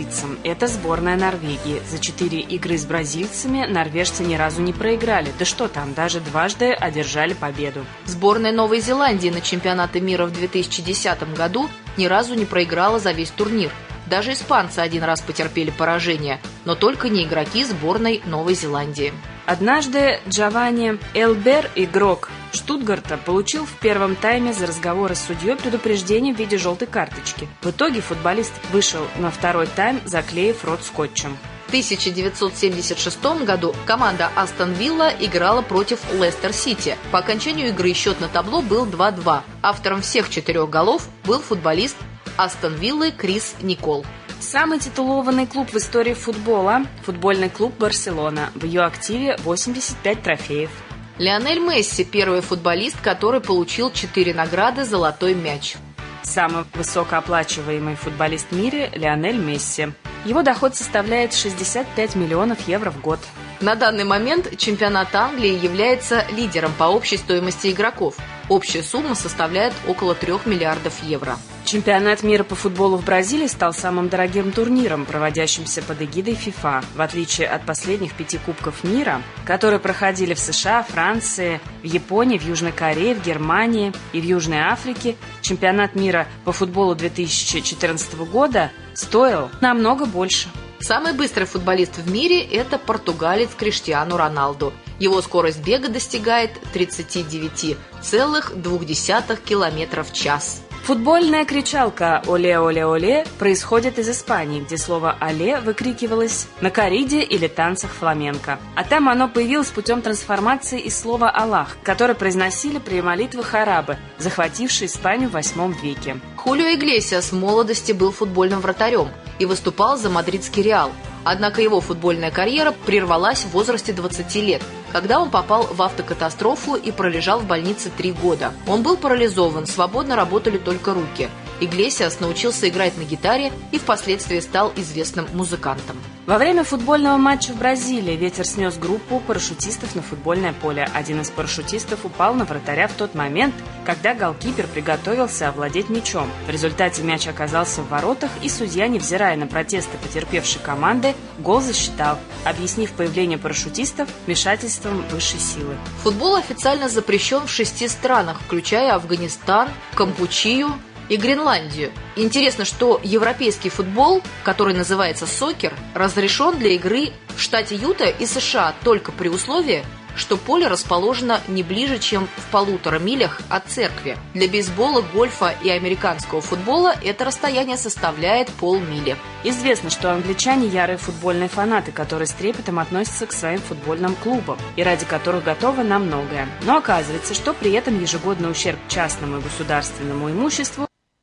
Это сборная Норвегии. За четыре игры с бразильцами норвежцы ни разу не проиграли. Да что там, даже дважды одержали победу. Сборная Новой Зеландии на чемпионаты мира в две тысячи десятом году ни разу не проиграла за весь турнир. Даже испанцы один раз потерпели поражение, но только не игроки сборной Новой Зеландии. Однажды Джованни Элбер, игрок Штутгарта, получил в первом тайме за разговоры с судьей предупреждение в виде желтой карточки. В итоге футболист вышел на второй тайм, заклеив рот скотчем. В тысяча девятьсот семьдесят шестом году команда Астон Вилла играла против Лестер Сити. По окончанию игры счет на табло был два-два. Автором всех четырех голов был футболист Астон Виллы Крис Никол. Самый титулованный клуб в истории футбола – футбольный клуб «Барселона». В ее активе восемьдесят пять трофеев. Лионель Месси – первый футболист, который получил четыре награды «Золотой мяч». Самый высокооплачиваемый футболист в мире – Лионель Месси. Его доход составляет шестьдесят пять миллионов евро в год. На данный момент чемпионат Англии является лидером по общей стоимости игроков. Общая сумма составляет около трех миллиардов евро. Чемпионат мира по футболу в Бразилии стал самым дорогим турниром, проводящимся под эгидой ФИФА. В отличие от последних пяти кубков мира, которые проходили в США, Франции, в Японии, в Южной Корее, в Германии и в Южной Африке, чемпионат мира по футболу две тысячи четырнадцатого года стоил намного больше. Самый быстрый футболист в мире – это португалец Криштиану Роналду. Его скорость бега достигает тридцать девять целых две десятых километра в час. Футбольная кричалка «Оле-оле-оле» происходит из Испании, где слово «оле» выкрикивалось на кориде или танцах фламенко. А там оно появилось путем трансформации из слова «Аллах», которое произносили при молитвах арабы, захватившие Испанию в восьмом веке. Хулио Иглесиас в молодости был футбольным вратарем и выступал за мадридский «Реал». Однако его футбольная карьера прервалась в возрасте двадцати лет, когда он попал в автокатастрофу и пролежал в больнице три года. Он был парализован, свободно работали только руки. Иглесиас научился играть на гитаре и впоследствии стал известным музыкантом. Во время футбольного матча в Бразилии ветер снес группу парашютистов на футбольное поле. Один из парашютистов упал на вратаря в тот момент, когда голкипер приготовился овладеть мячом. В результате мяч оказался в воротах, и судья, невзирая на протесты потерпевшей команды, гол засчитал, объяснив появление парашютистов вмешательством высшей силы. Футбол официально запрещен в шести странах, включая Афганистан, Кампучию и Гренландию. Интересно, что европейский футбол, который называется сокер, разрешен для игры в штате Юта и США только при условии, что поле расположено не ближе, чем в полутора милях от церкви. Для бейсбола, гольфа и американского футбола это расстояние составляет полмили. Известно, что англичане ярые футбольные фанаты, которые с трепетом относятся к своим футбольным клубам и ради которых готовы на многое. Но оказывается, что при этом ежегодный ущерб частному и государственному имуществу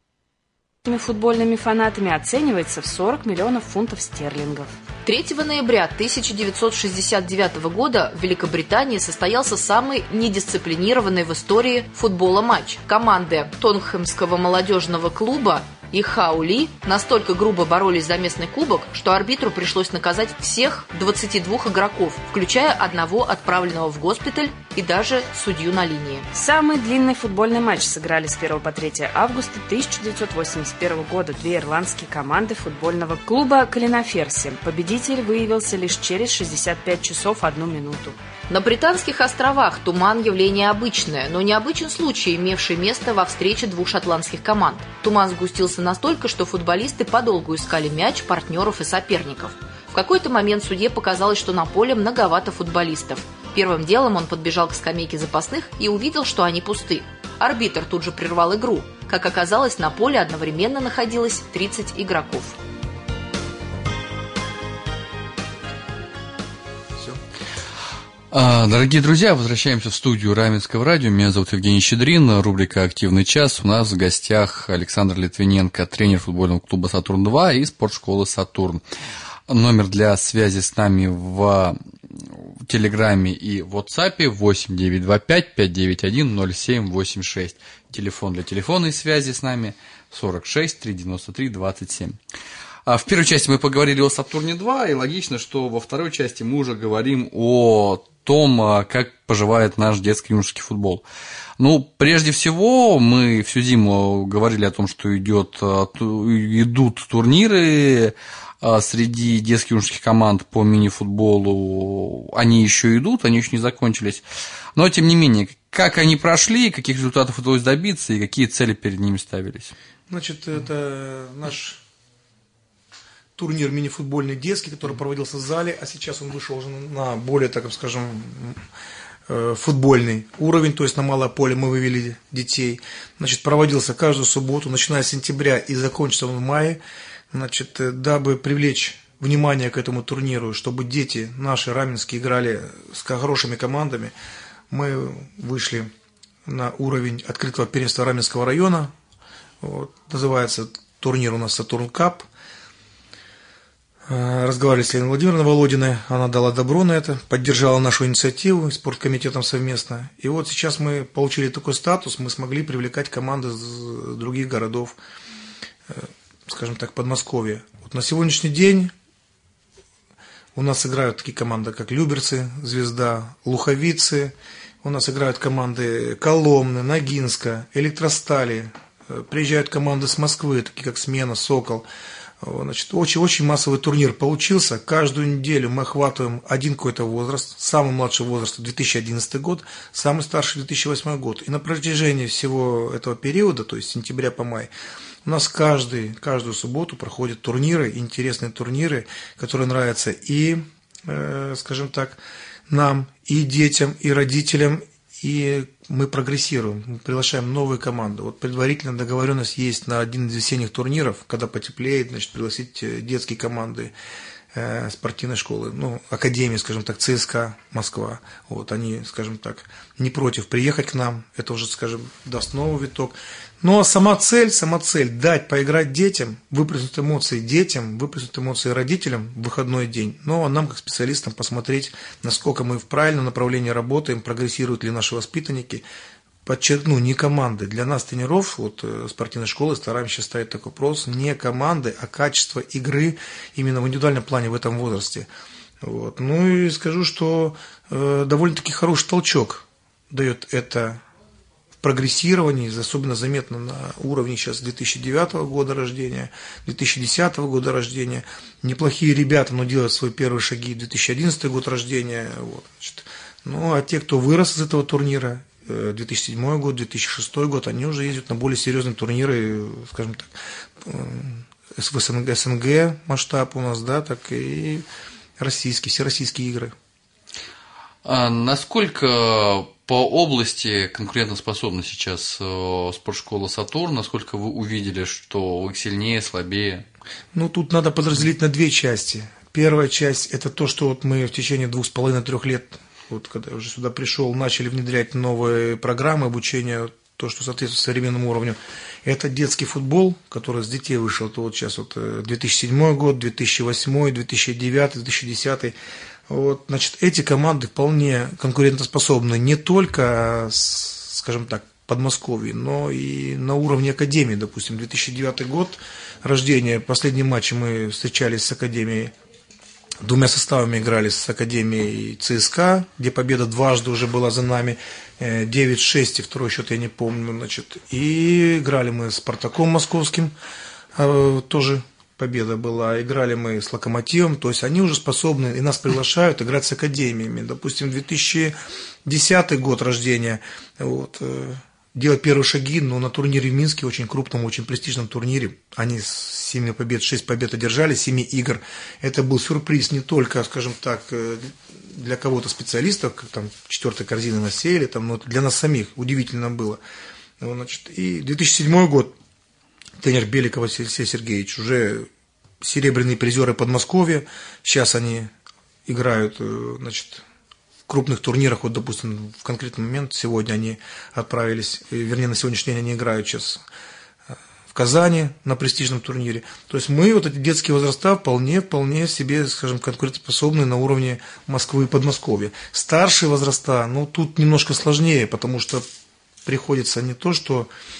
футбольными фанатами оценивается в сорок миллионов фунтов стерлингов. третьего ноября тысяча девятьсот шестьдесят девятого года в Великобритании состоялся самый недисциплинированный в истории футбола матч. Команды Тоттенхэмского молодежного клуба и Хаули настолько грубо боролись за местный кубок, что арбитру пришлось наказать всех двадцати двух игроков, включая одного отправленного в госпиталь и даже судью на линии. Самый длинный футбольный матч сыграли с первого по третье августа тысяча девятьсот восемьдесят первого года две ирландские команды футбольного клуба Калинаферси. Победитель выявился лишь через шестьдесят пять часов одну минуту. На Британских островах туман – явление обычное, но необычен случай, имевший место во встрече двух шотландских команд. Туман сгустился настолько, что футболисты подолгу искали мяч, партнеров и соперников. В какой-то момент судье показалось, что на поле многовато футболистов. Первым делом он подбежал к скамейке запасных и увидел, что они пусты. Арбитр тут же прервал игру. Как оказалось, на поле одновременно находилось тридцать игроков. Дорогие друзья, возвращаемся в студию Раменского радио. Меня зовут Евгений Щедрин, рубрика «Активный час». У нас в гостях Александр Литвиненко, тренер футбольного клуба «Сатурн-два» и спортшколы «Сатурн». Номер для связи с нами в Телеграме и в WhatsApp восемь девятьсот двадцать пять пятьсот девяносто один ноль семь восемьдесят шесть. Телефон для телефонной связи с нами сорок шесть триста девяносто три двадцать семь. В первой части мы поговорили о Сатурне два, и логично, что во второй части мы уже говорим о том, как поживает наш детский юношеский футбол. Ну, прежде всего, мы всю зиму говорили о том, что идет, идут турниры среди детских юношеских команд по мини-футболу. Они еще идут, они еще не закончились. Но, тем не менее, как они прошли, каких результатов удалось добиться и какие цели перед ними ставились? Значит, это наш турнир мини-футбольный детский, который проводился в зале, а сейчас он вышел уже на более, так скажем, футбольный уровень, то есть на малое поле мы вывели детей. Значит, проводился каждую субботу, начиная с сентября и закончился он в мае. Значит, дабы привлечь внимание к этому турниру, чтобы дети наши раменские играли с хорошими командами, мы вышли на уровень открытого первенства Раменского района. Вот, называется турнир у нас «Сатурн Кап». Разговаривали с Еленой Владимировной Володиной, она дала добро на это, поддержала нашу инициативу с спорткомитетом совместно. И вот сейчас мы получили такой статус, мы смогли привлекать команды из других городов, скажем так, Подмосковья. Вот на сегодняшний день у нас играют такие команды, как Люберцы, Звезда, Луховицы, у нас играют команды Коломны, Ногинска, Электростали, приезжают команды с Москвы, такие как Смена, Сокол. Значит, очень-очень массовый турнир получился. Каждую неделю мы охватываем один какой-то возраст. Самый младший возраст две тысячи одиннадцатый год, самый старший две тысячи восьмой год. И на протяжении всего этого периода, то есть с сентября по май, у нас каждый, каждую субботу проходят турниры, интересные турниры, которые нравятся и, э, скажем так, нам, и детям, и родителям. И мы прогрессируем, мы приглашаем новые команды. Вот предварительно договоренность есть на один из весенних турниров, когда потеплеет, значит, пригласить детские команды э, спортивной школы, ну, академии, скажем так, ЦСКА Москва. Вот, они, скажем так, не против приехать к нам, это уже, скажем, даст новый виток. Но сама цель, сама цель дать поиграть детям, выплеснуть эмоции детям, выплеснуть эмоции родителям в выходной день. Но нам, как специалистам, посмотреть, насколько мы в правильном направлении работаем, прогрессируют ли наши воспитанники. Подчеркну, не команды. Для нас, тренеров, вот, спортивной школы, стараемся ставить такой вопрос, не команды, а качество игры именно в индивидуальном плане в этом возрасте. Вот. Ну и скажу, что э, довольно-таки хороший толчок дает это прогрессировании, особенно заметно на уровне сейчас две тысячи девятого года рождения, две тысячи десятого года рождения. Неплохие ребята, но делают свои первые шаги, две тысячи одиннадцатый год рождения. Вот, значит. Ну, а те, кто вырос из этого турнира, две тысячи седьмой год, две тысячи шестой год, они уже ездят на более серьезные турниры, скажем так, в СНГ, СНГ масштаб у нас, да, так и российские, всероссийские игры. А насколько по области конкурентоспособна сейчас спортшкола «Сатурн», насколько вы увидели, что сильнее, слабее? Ну, тут надо подразделить на две части. Первая часть – это то, что вот мы в течение двух с половиной трех лет, вот когда я уже сюда пришел, начали внедрять новые программы обучения, то, что соответствует современному уровню. Это детский футбол, который с детей вышел, то вот сейчас вот две тысячи седьмой год, две тысячи восьмой, две тысячи девятый, две тысячи десятый. Вот, значит, эти команды вполне конкурентоспособны не только, скажем так, в Подмосковье, но и на уровне академии. Допустим, две тысячи девятый год рождения, последний матч мы встречались с академией, двумя составами играли с академией ЦСКА, где победа дважды уже была за нами, девять шесть, и второй счет я не помню, значит, и играли мы с Спартаком московским, тоже победа была, играли мы с Локомотивом, то есть они уже способны, и нас приглашают играть с академиями. Допустим, две тысячи десятый год рождения, вот, делать первые шаги, но на турнире в Минске, очень крупном, очень престижном турнире, они с семи побед, шесть побед одержали, семи игр. Это был сюрприз не только, скажем так, для кого-то специалистов, как там четвертой корзины насеяли, там, но для нас самих удивительно было. Вот, значит, и две тысячи седьмой год. Тренер Беликов Алексей Сергеевич, уже серебряные призеры Подмосковья, сейчас они играют, значит, в крупных турнирах, вот, допустим, в конкретный момент, сегодня они отправились, вернее, на сегодняшний день они играют сейчас в Казани на престижном турнире. То есть мы, вот эти детские возраста, вполне, вполне себе, скажем, конкурентоспособны на уровне Москвы и Подмосковья. Старшие возраста, ну, тут немножко сложнее, потому что приходится не то, что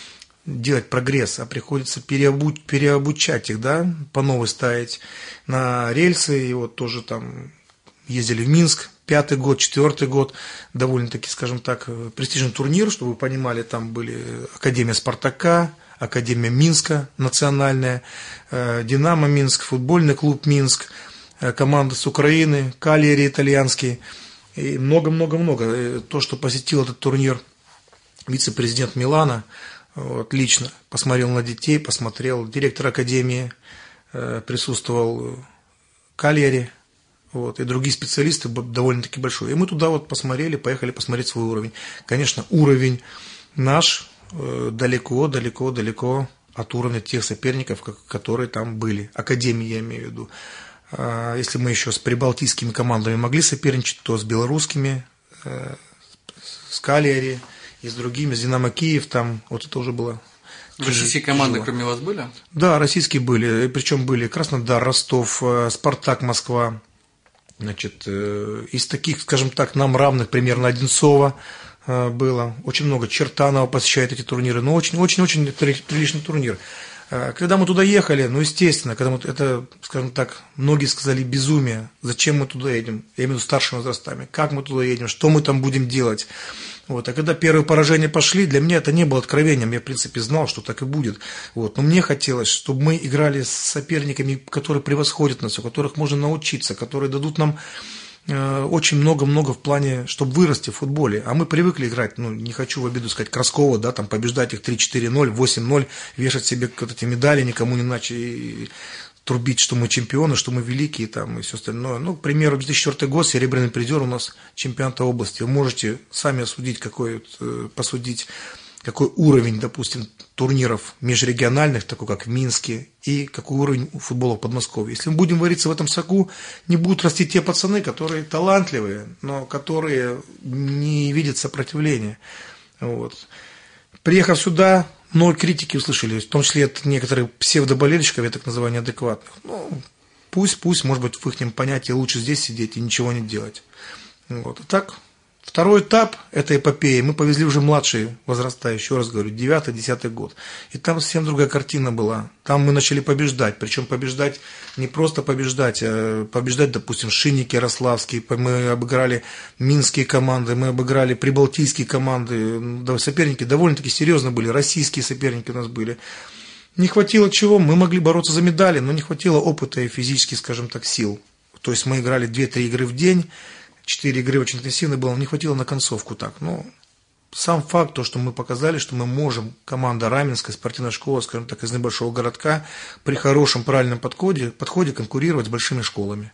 делать прогресс, а приходится переобу- переобучать их, да, по новой ставить на рельсы. И вот тоже там ездили в Минск, пятый год, четвертый год, довольно-таки, скажем так, престижный турнир, чтобы вы понимали, там были Академия Спартака, Академия Минска национальная, Динамо Минск, футбольный клуб Минск, команда с Украины, Кальяри итальянский и много-много-много. То, что посетил этот турнир вице-президент Милана, вот, лично посмотрел на детей, посмотрел, директор академии, присутствовал Кальяри, вот, и другие специалисты довольно-таки большой. И мы туда вот посмотрели, поехали посмотреть свой уровень. Конечно, уровень наш далеко, далеко, далеко от уровня тех соперников, которые там были. Академии, я имею в виду. Если мы еще с прибалтийскими командами могли соперничать, то с белорусскими, с Кальяри и с другими, с Динамо Киев, там вот это уже было. Российские команды, кроме вас, были? Да, российские были. Причем были Краснодар, Ростов, Спартак, Москва. Значит, из таких, скажем так, нам равных примерно Одинцово было. Очень много. Чертанова посещает эти турниры. Но очень-очень-очень приличный турнир. Когда мы туда ехали, ну, естественно, когда мы, это, скажем так, многие сказали безумие. Зачем мы туда едем? Я имею в виду старшими возрастами. Как мы туда едем? Что мы там будем делать? Вот. А когда первые поражения пошли, для меня это не было откровением. Я, в принципе, знал, что так и будет. Вот. Но мне хотелось, чтобы мы играли с соперниками, которые превосходят нас, у которых можно научиться, которые дадут нам очень много-много в плане, чтобы вырасти в футболе. А мы привыкли играть, ну, не хочу в обиду сказать, Краскова, да, там, побеждать их три-четыре ноль, восемь ноль, вешать себе вот эти медали, никому не иначе и трубить, что мы чемпионы, что мы великие, там, и все остальное. Ну, к примеру, две тысячи четвёртый год, серебряный призер у нас чемпионата области. Вы можете сами осудить, какой, посудить, какой уровень, допустим, турниров межрегиональных, такой как в Минске, и какой уровень футбола в Подмосковье. Если мы будем вариться в этом соку, не будут расти те пацаны, которые талантливые, но которые не видят сопротивления. Вот. Приехав сюда, много критики услышали, в том числе от некоторых псевдоболельщиков, я так называю, неадекватных. Ну, пусть, пусть, может быть, в их понятии лучше здесь сидеть и ничего не делать. Вот. А так... Второй этап этой эпопеи мы повезли уже младшие возраста, еще раз говорю, девятый-десятый год. И там совсем другая картина была. Там мы начали побеждать. Причем побеждать не просто побеждать, а побеждать, допустим, Шинник Ярославский. Мы обыграли минские команды, мы обыграли прибалтийские команды. Соперники довольно-таки серьезно были, российские соперники у нас были. Не хватило чего, мы могли бороться за медали, но не хватило опыта и физических, скажем так, сил. То есть мы играли две-три игры в день. Четыре игры очень интенсивно было, не хватило на концовку так. Но сам факт, то, что мы показали, что мы можем, команда Раменская спортивная школа, скажем так, из небольшого городка, при хорошем, правильном подходе, подходе конкурировать с большими школами.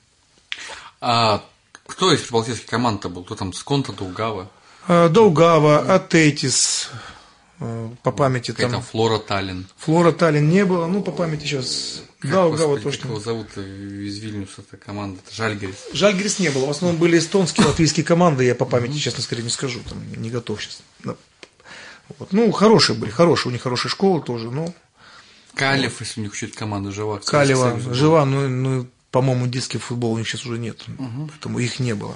А кто из прибалтийских команд был? Кто там, Сконта, Даугава? Даугава, Атейтис, по памяти там. там. Флора Таллин. Флора Таллин не было, ну по памяти сейчас. Даугава точно. Как его зовут из Вильнюса, эта команда? Это Жальгирис. Жальгирис не было. В основном были эстонские, латвийские команды. Я по памяти, честно сказать, не скажу. Там, не готов сейчас. Вот. Ну, хорошие были, хорошие. У них хорошая школа тоже. Но... Калев, вот. если у них чуть команда жива. Калева жива, но, но, по-моему, детский футбол у них сейчас уже нет. Угу. Поэтому их не было.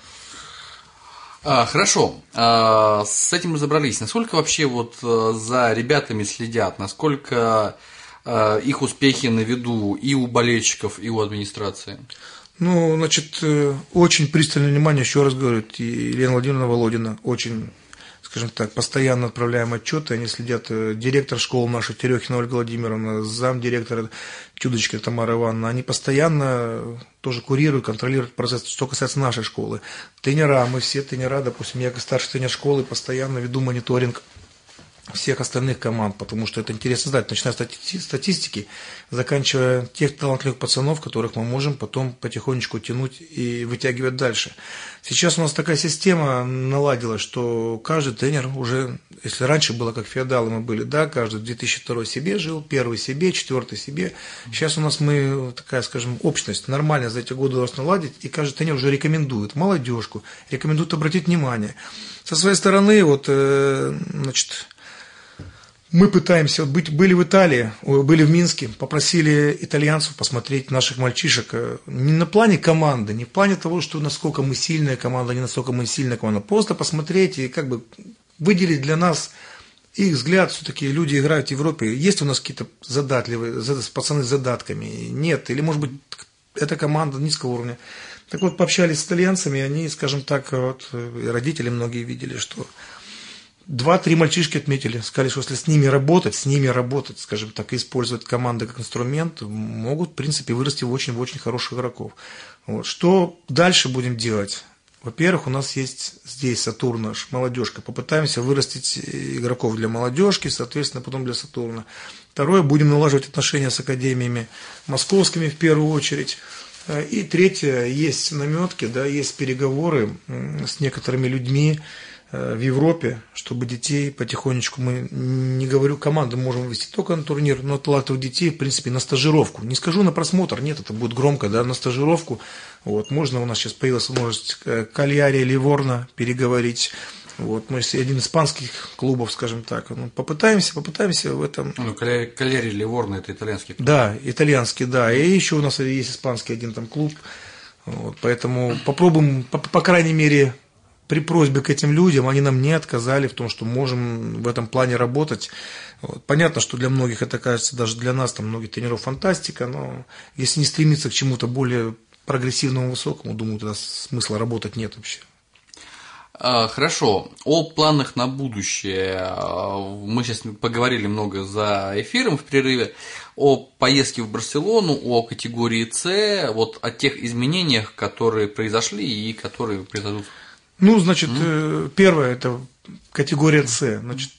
А, хорошо. А, с этим разобрались. Насколько вообще вот за ребятами следят? Насколько... их успехи на виду и у болельщиков, и у администрации? Ну, значит, очень пристальное внимание, еще раз говорю, и Елена Владимировна Володина, очень, скажем так, постоянно отправляем отчеты, они следят, директор школы наша, Терехина Ольга Владимировна, замдиректора Чудочка Тамара Ивановна, они постоянно тоже курируют, контролируют процесс, что касается нашей школы. Тренера, мы все тренера, допустим, я как старший тренер школы постоянно веду мониторинг всех остальных команд, потому что это интересно знать, начиная с статистики, заканчивая тех талантливых пацанов, которых мы можем потом потихонечку тянуть и вытягивать дальше. Сейчас у нас такая система наладилась, что каждый тренер уже, если раньше было как феодалы мы были, да, каждый две тысячи второй себе жил, первый себе, четвертый себе, сейчас у нас мы, такая, скажем, общность нормально за эти годы удалось наладить, и каждый тренер уже рекомендует молодежку, рекомендует обратить внимание. Со своей стороны, вот, значит, мы пытаемся, вот быть, были в Италии, были в Минске, попросили итальянцев посмотреть наших мальчишек не на плане команды, не в плане того, что насколько мы сильная команда, не насколько мы сильная команда, просто посмотреть и как бы выделить для нас их взгляд, все-таки люди играют в Европе. Есть у нас какие-то задатливые, пацаны с задатками? Нет. Или, может быть, эта команда низкого уровня. Так вот, пообщались с итальянцами, они, скажем так, вот, родители многие видели, что два-три мальчишки отметили, сказали, что если с ними работать, с ними работать, скажем так, использовать команды как инструмент, могут, в принципе, вырасти в очень-очень хороших игроков. Вот. Что дальше будем делать? Во-первых, у нас есть здесь Сатурна, молодежка. Попытаемся вырастить игроков для молодежки, соответственно, потом для Сатурна. Второе, будем налаживать отношения с академиями московскими в первую очередь. И третье, есть наметки, да, есть переговоры с некоторыми людьми в Европе, чтобы детей потихонечку, мы, не говорю, команду можем вывести только на турнир, но талантливых детей, в принципе, на стажировку. Не скажу на просмотр, нет, это будет громко, да, на стажировку. Вот, можно, у нас сейчас появилась возможность Кальяри, Ливорно переговорить. Вот, мы один из испанских клубов, скажем так. Ну, попытаемся, попытаемся в этом. Ну, Кальяри, Ливорно, это итальянский клуб. Да, итальянский, да. И еще у нас есть испанский один там клуб. Вот, поэтому попробуем, по, по крайней мере, при просьбе к этим людям, они нам не отказали в том, что можем в этом плане работать. Вот. Понятно, что для многих это кажется, даже для нас, там, многих тренеров фантастика, но если не стремиться к чему-то более прогрессивному, высокому, думаю, тогда смысла работать нет вообще. Хорошо. О планах на будущее. Мы сейчас поговорили много за эфиром в перерыве. О поездке в Барселону, о категории С, вот о тех изменениях, которые произошли и которые произойдут. Ну, значит, mm-hmm. первое, это категория С. Значит,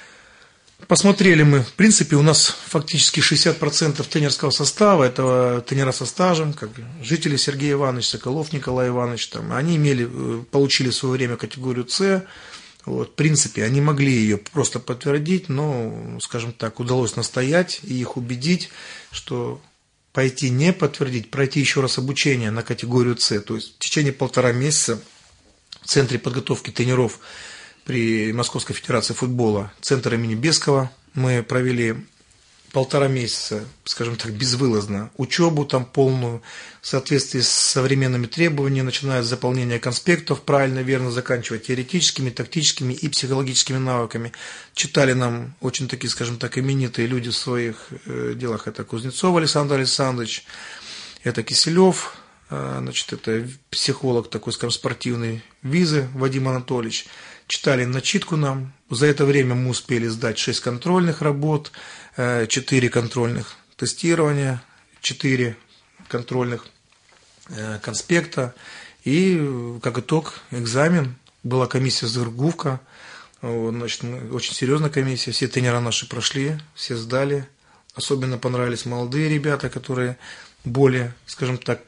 посмотрели мы, в принципе, у нас фактически шестьдесят процентов тренерского состава, это тренера со стажем, как жители Сергей Иванович, Соколов Николай Иванович, там, они имели, получили в свое время категорию С. Вот, в принципе, они могли ее просто подтвердить, но, скажем так, удалось настоять и их убедить, что пойти не подтвердить, пройти еще раз обучение на категорию С, то есть в течение полтора месяца в Центре подготовки тренеров при Московской Федерации футбола, центр имени Бескова, мы провели полтора месяца, скажем так, безвылазно, учебу там полную, в соответствии с современными требованиями, начиная с заполнения конспектов, правильно, верно, заканчивая теоретическими, тактическими и психологическими навыками. Читали нам очень такие, скажем так, именитые люди в своих э, делах. Это Кузнецов Александр Александрович, это Киселев, э, значит, это психолог такой, скажем, спортивный, Визы Вадим Анатольевич. Читали начитку нам. За это время мы успели сдать шесть контрольных работ, четыре контрольных тестирования, четыре контрольных конспекта. И, как итог, экзамен. Была комиссия Зыргувка. Значит, очень серьезная комиссия. Все тренера наши прошли, все сдали. Особенно понравились молодые ребята, которые более, скажем так,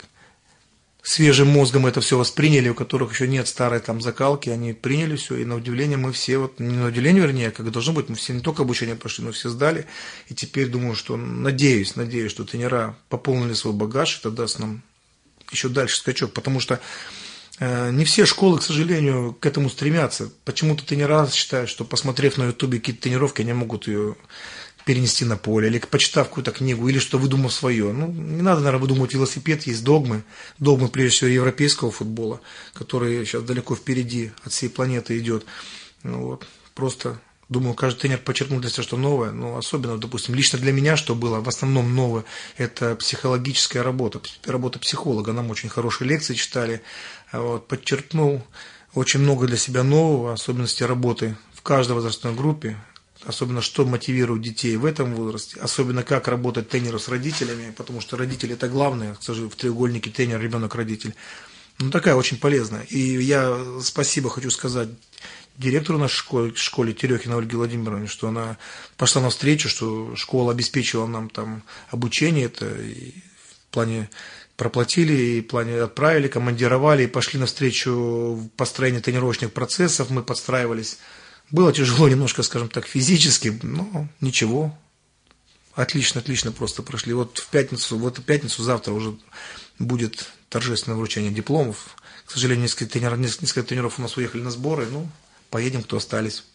свежим мозгом это все восприняли, у которых еще нет старой там закалки, они приняли все, и на удивление мы все, вот не на удивление, вернее, как должно быть, мы все не только обучение прошли, но все сдали, и теперь думаю, что, надеюсь, надеюсь, что тренера пополнили свой багаж, это даст нам еще дальше скачок, потому что э, не все школы, к сожалению, к этому стремятся, почему-то тренера считают, что, посмотрев на ютубе какие-то тренировки, они могут ее перенести на поле, или почитав какую-то книгу, или что выдумав свое. Ну, не надо, наверное, выдумывать велосипед, есть догмы, догмы, прежде всего, европейского футбола, который сейчас далеко впереди от всей планеты идет. Ну, вот. Просто, думаю, каждый тренер подчеркнул для себя что новое, но особенно, допустим, лично для меня, что было в основном новое, это психологическая работа, работа психолога, нам очень хорошие лекции читали, вот, подчеркнул очень много для себя нового, особенности работы в каждой возрастной группе, особенно что мотивирует детей в этом возрасте, особенно как работать тренеру с родителями, потому что родители это главное, в треугольнике тренер, ребенок, родитель. Ну, такая очень полезная. И я спасибо хочу сказать директору нашей школы, школе Терехиной Ольге Владимировне, что она пошла навстречу, что школа обеспечила нам там обучение, это и в плане проплатили, и в плане отправили, командировали, и пошли навстречу построению тренировочных процессов, мы подстраивались. Было тяжело немножко, скажем так, физически, но ничего. Отлично, отлично просто прошли. Вот в пятницу, вот в пятницу завтра уже будет торжественное вручение дипломов. К сожалению, несколько тренеров, несколько тренеров у нас уехали на сборы, ну, поедем, кто остались.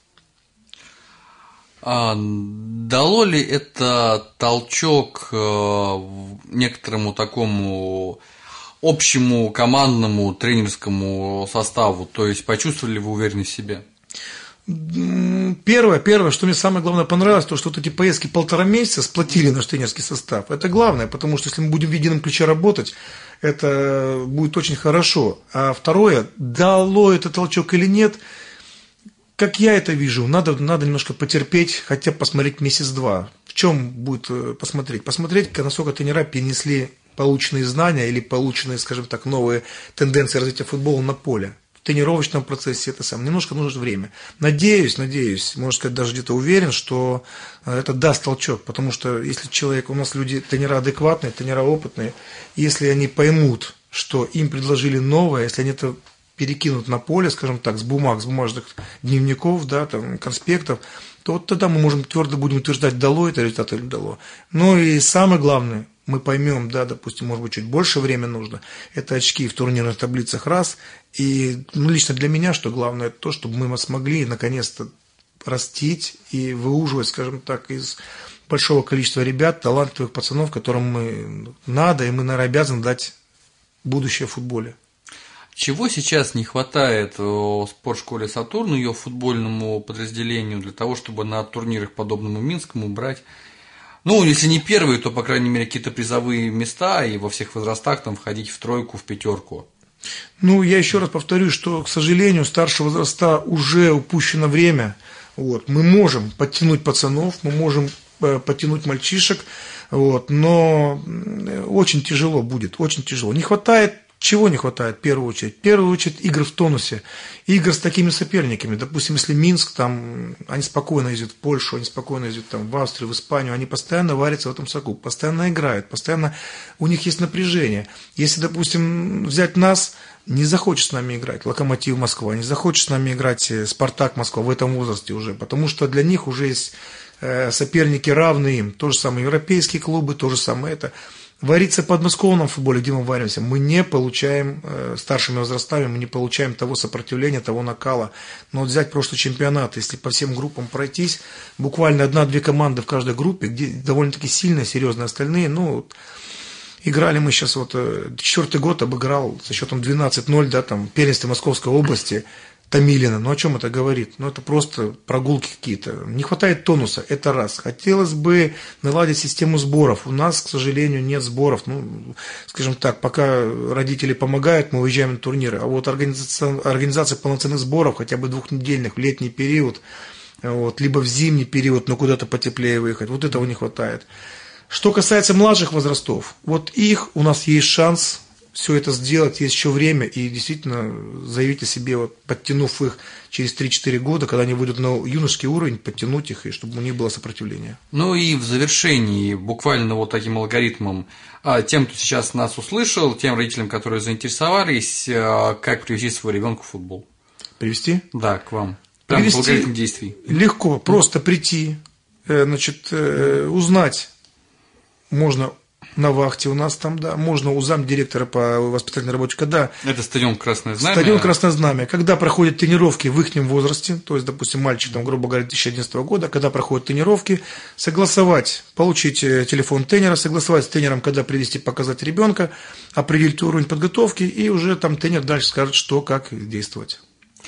А дало ли это толчок некоторому такому общему командному тренерскому составу? То есть почувствовали ли вы уверенность в себе? Первое, первое, что мне самое главное понравилось, то, что вот эти поездки полтора месяца сплотили наш тренерский состав. Это главное, потому что если мы будем в едином ключе работать, это будет очень хорошо. А второе, дало это толчок или нет, как я это вижу, надо, надо немножко потерпеть, хотя бы посмотреть месяц-два. В чем будет посмотреть? Посмотреть, насколько тренера перенесли полученные знания или полученные, скажем так, новые тенденции развития футбола на поле. В тренировочном процессе это самое. Немножко нужно время. Надеюсь, надеюсь, можно сказать, даже где-то уверен, что это даст толчок, потому что если человек, у нас люди, тренера адекватные, тренера опытные, если они поймут, что им предложили новое, если они это перекинут на поле, скажем так, с бумаг, с бумажных дневников, да, там, конспектов, то вот тогда мы можем твердо будем утверждать, дало это результат или не дало. Ну и самое главное, мы поймем, да, допустим, может быть, чуть больше времени нужно, это очки в турнирных таблицах раз, и ну, лично для меня, что главное, это то, чтобы мы смогли наконец-то растить и выуживать, скажем так, из большого количества ребят, талантливых пацанов, которым мы надо, и мы, наверное, обязаны дать будущее в футболе. Чего сейчас не хватает в спортшколе «Сатурн», ее футбольному подразделению, для того, чтобы на турнирах, подобному Минскому, брать, ну, если не первые, то, по крайней мере, какие-то призовые места и во всех возрастах там входить в тройку, в пятерку? Ну, я еще раз повторю, что, к сожалению, старшего возраста уже упущено время. Вот. Мы можем подтянуть пацанов, мы можем подтянуть мальчишек, вот, но очень тяжело будет, очень тяжело. Не хватает. Чего не хватает в первую очередь? В первую очередь игр в тонусе, игр с такими соперниками. Допустим, если Минск, там, они спокойно ездят в Польшу, они спокойно ездят там, в Австрию, в Испанию, они постоянно варятся в этом соку, постоянно играют, постоянно у них есть напряжение. Если, допустим, взять нас, не захочет с нами играть Локомотив Москва, не захочет с нами играть Спартак Москва в этом возрасте уже, потому что для них уже есть соперники равные им. То же самое европейские клубы, то же самое это. Вариться в подмосковном футболе, где мы варимся, мы не получаем, э, старшими возрастами, мы не получаем того сопротивления, того накала. Но вот взять прошлый чемпионат, если по всем группам пройтись, буквально одна-две команды в каждой группе, где довольно-таки сильные, серьезные, остальные, ну, вот, играли мы сейчас, вот, четвертый год обыграл со счетом двенадцать ноль, да, там, первенство Московской области, Томилина. Ну, о чем это говорит? Ну, это просто прогулки какие-то. Не хватает тонуса, это раз. Хотелось бы наладить систему сборов. У нас, к сожалению, нет сборов. Ну, скажем так, пока родители помогают, мы уезжаем на турниры. А вот организация, организация полноценных сборов, хотя бы двухнедельных, в летний период, вот, либо в зимний период, но куда-то потеплее выехать, вот этого не хватает. Что касается младших возрастов, вот их у нас есть шанс все это сделать, есть еще время, и действительно заявить о себе, вот, подтянув их через три-четыре года, когда они выйдут на юношеский уровень, подтянуть их, и чтобы у них было сопротивление. Ну и в завершении, буквально вот таким алгоритмом, тем, кто сейчас нас услышал, тем родителям, которые заинтересовались, как привести своего ребенка в футбол. Привести? Да, к вам. Прям привести алгоритм действий. Легко, просто прийти, значит, узнать можно на вахте у нас там, да, можно у замдиректора по воспитательной работе, когда... Это стадион Красное Знамя. Стадион Красное Знамя. Когда проходят тренировки в их возрасте, то есть, допустим, мальчик, там, грубо говоря, две тысячи одиннадцатого года, когда проходят тренировки, согласовать, получить телефон тренера, согласовать с тренером, когда привести, показать ребенка, определить уровень подготовки, и уже там тренер дальше скажет, что, как действовать.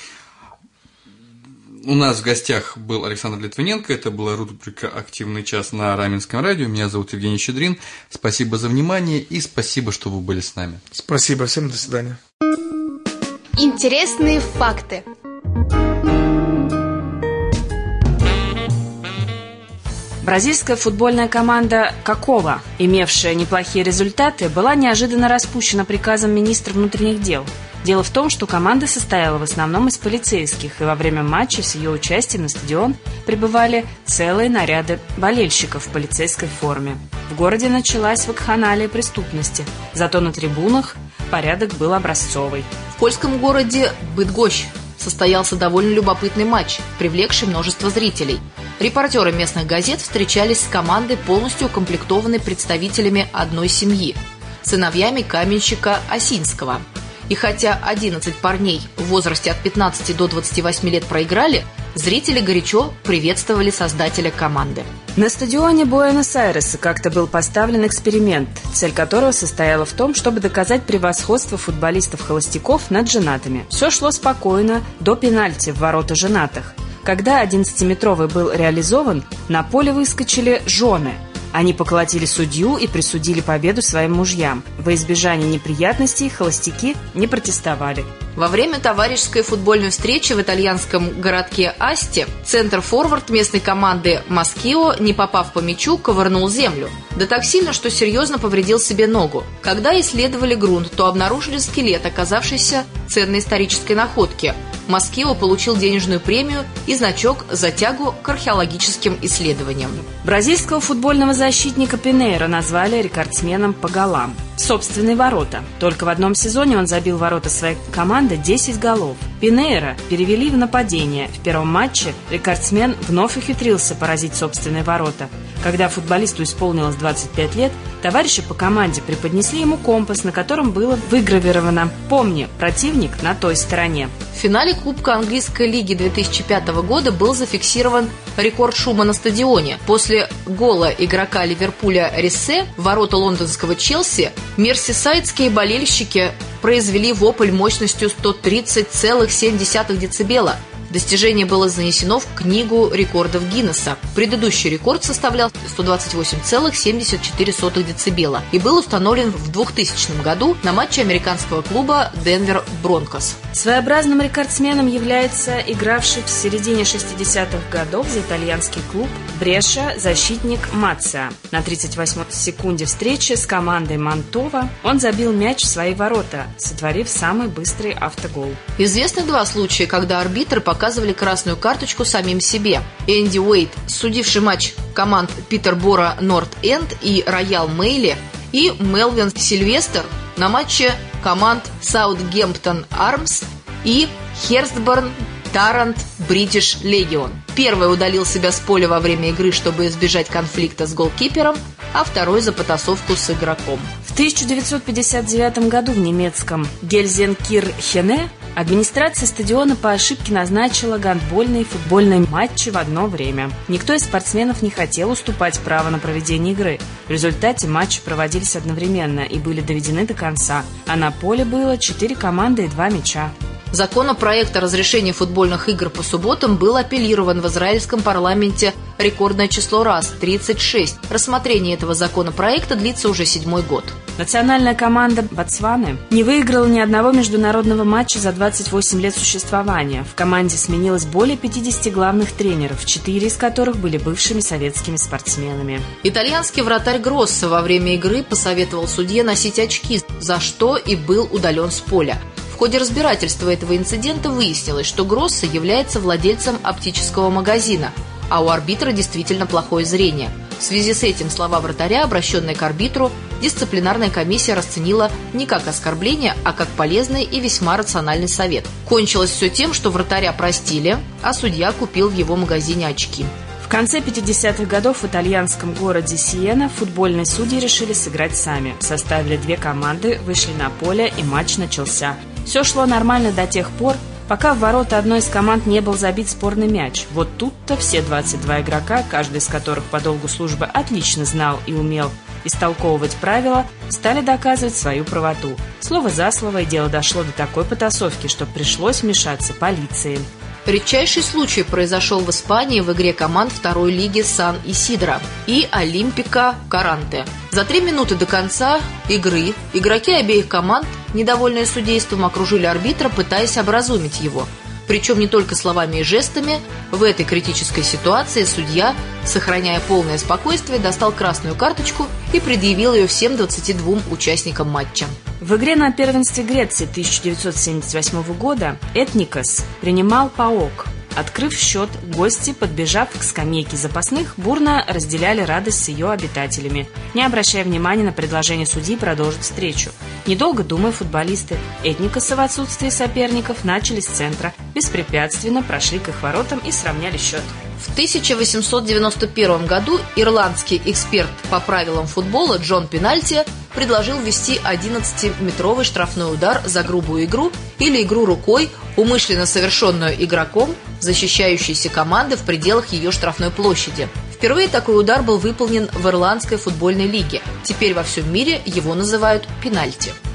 У нас в гостях был Александр Литвиненко, это была рубрика «Активный час» на Раменском радио. Меня зовут Евгений Щедрин. Спасибо за внимание и спасибо, что вы были с нами. Спасибо, всем до свидания. Интересные факты. Бразильская футбольная команда «Какова», имевшая неплохие результаты, была неожиданно распущена приказом министра внутренних дел. Дело в том, что команда состояла в основном из полицейских, и во время матча с ее участием на стадион прибывали целые наряды болельщиков в полицейской форме. В городе началась вакханалия преступности, зато на трибунах порядок был образцовый. В польском городе Быдгощ состоялся довольно любопытный матч, привлекший множество зрителей. Репортеры местных газет встречались с командой, полностью укомплектованной представителями одной семьи – сыновьями каменщика Осинского. И хотя одиннадцать парней в возрасте от пятнадцати до двадцати восьми лет проиграли, зрители горячо приветствовали создателя команды. На стадионе Буэнос-Айреса как-то был поставлен эксперимент, цель которого состояла в том, чтобы доказать превосходство футболистов-холостяков над женатыми. Все шло спокойно, до пенальти в ворота женатых. Когда одиннадцатиметровый был реализован, на поле выскочили жены. Они поколотили судью и присудили победу своим мужьям. Во избежание неприятностей холостяки не протестовали. Во время товарищеской футбольной встречи в итальянском городке Асти центр-форвард местной команды Москио, не попав по мячу, ковырнул землю. Да так сильно, что серьезно повредил себе ногу. Когда исследовали грунт, то обнаружили скелет, оказавшийся ценной исторической находки. Москио получил денежную премию и значок за тягу к археологическим исследованиям. Бразильского футбольного защитника Пинейра назвали рекордсменом по голам. Собственные ворота. Только в одном сезоне он забил в ворота своей команды десять голов. Пинейра перевели в нападение. В первом матче рекордсмен вновь ухитрился поразить собственные ворота. Когда футболисту исполнилось двадцать пять лет, товарищи по команде преподнесли ему компас, на котором было выгравировано: «Помни, противник на той стороне». В финале Кубка английской лиги две тысячи пятого года был зафиксирован рекорд шума на стадионе. После гола игрока Ливерпуля Рисе в ворота лондонского Челси мерсисайдские болельщики произвели вопль мощностью сто тридцать целых семь десятых децибела. Достижение было занесено в Книгу рекордов Гиннесса. Предыдущий рекорд составлял сто двадцать восемь целых семьдесят четыре сотых децибела и был установлен в двухтысячном году на матче американского клуба Денвер Бронкос. Своеобразным рекордсменом является игравший в середине шестидесятых годов за итальянский клуб Бреша защитник Мациа. На тридцать восьмой секунде встречи с командой Мантова он забил мяч в свои ворота, сотворив самый быстрый автогол. Известны два случая, когда арбитры показывали красную карточку самим себе. Энди Уэйт, судивший матч команд Питерборо Норт-Энд и Роял Мейли, и Мелвин Сильвестер на матче команд Саутгемптон Армс и Херстборн Тарант Бритиш Легион. Первый удалил себя с поля во время игры, чтобы избежать конфликта с голкипером, а второй за потасовку с игроком. В тысяча девятьсот пятьдесят девятом году в немецком Гельзенкирхене администрация стадиона по ошибке назначила гандбольные и футбольные матчи в одно время. Никто из спортсменов не хотел уступать право на проведение игры. В результате матчи проводились одновременно и были доведены до конца, а на поле было четыре команды и два мяча. Законопроект о разрешении футбольных игр по субботам был апеллирован в израильском парламенте рекордное число раз – тридцать шесть. Рассмотрение этого законопроекта длится уже седьмой год. Национальная команда Ботсваны не выиграла ни одного международного матча за двадцать восемь лет существования. В команде сменилось более пятидесяти главных тренеров, четыре из которых были бывшими советскими спортсменами. Итальянский вратарь Гроссо во время игры посоветовал судье носить очки, за что и был удален с поля. В ходе разбирательства этого инцидента выяснилось, что Гроссо является владельцем оптического магазина, а у арбитра действительно плохое зрение. В связи с этим слова вратаря, обращенные к арбитру, дисциплинарная комиссия расценила не как оскорбление, а как полезный и весьма рациональный совет. Кончилось все тем, что вратаря простили, а судья купил в его магазине очки. В конце пятидесятых годов в итальянском городе Сиена футбольные судьи решили сыграть сами. Составили две команды, вышли на поле, и матч начался. Все шло нормально до тех пор, пока в ворота одной из команд не был забит спорный мяч. Вот тут-то все двадцать два игрока, каждый из которых по долгу службы отлично знал и умел истолковывать правила, стали доказывать свою правоту. Слово за слово, и дело дошло до такой потасовки, что пришлось вмешаться полиции. Редчайший случай произошел в Испании в игре команд второй лиги Сан-Исидро и Олимпика Каранте. За три минуты до конца игры игроки обеих команд, недовольные судейством, окружили арбитра, пытаясь образумить его. Причем не только словами и жестами. В этой критической ситуации судья, сохраняя полное спокойствие, достал красную карточку и предъявил ее всем двадцати двум участникам матча. В игре на первенстве Греции тысяча девятьсот семьдесят восьмого года Этникос принимал ПАОК. Открыв счет, гости, подбежав к скамейке запасных, бурно разделяли радость с ее обитателями, не обращая внимания на предложение судьи продолжить встречу. Недолго думая, футболисты Этникоса в отсутствии соперников начали с центра, беспрепятственно прошли к их воротам и сравняли счет. В тысяча восемьсот девяносто первом году ирландский эксперт по правилам футбола Джон Пенальти предложил ввести одиннадцатиметровый штрафной удар за грубую игру или игру рукой, умышленно совершенную игроком защищающейся команды в пределах ее штрафной площади. Впервые такой удар был выполнен в Ирландской футбольной лиге. Теперь во всем мире его называют пенальти.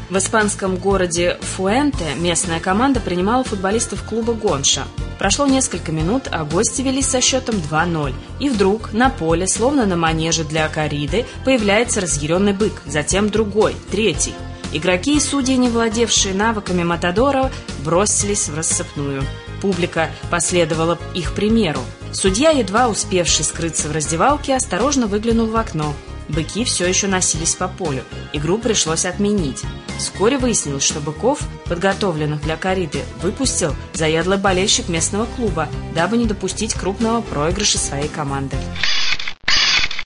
В испанском городе Фуэнте местная команда принимала футболистов клуба «Гонша». Прошло несколько минут, а гости вели со счетом два ноль. И вдруг на поле, словно на манеже для корриды, появляется разъяренный бык, затем другой, третий. Игроки и судьи, не владевшие навыками матадора, бросились в рассыпную. Публика последовала их примеру. Судья, едва успевший скрыться в раздевалке, осторожно выглянул в окно. Быки все еще носились по полю. Игру пришлось отменить. Вскоре выяснилось, что быков, подготовленных для корриды, выпустил заядлый болельщик местного клуба, дабы не допустить крупного проигрыша своей команды.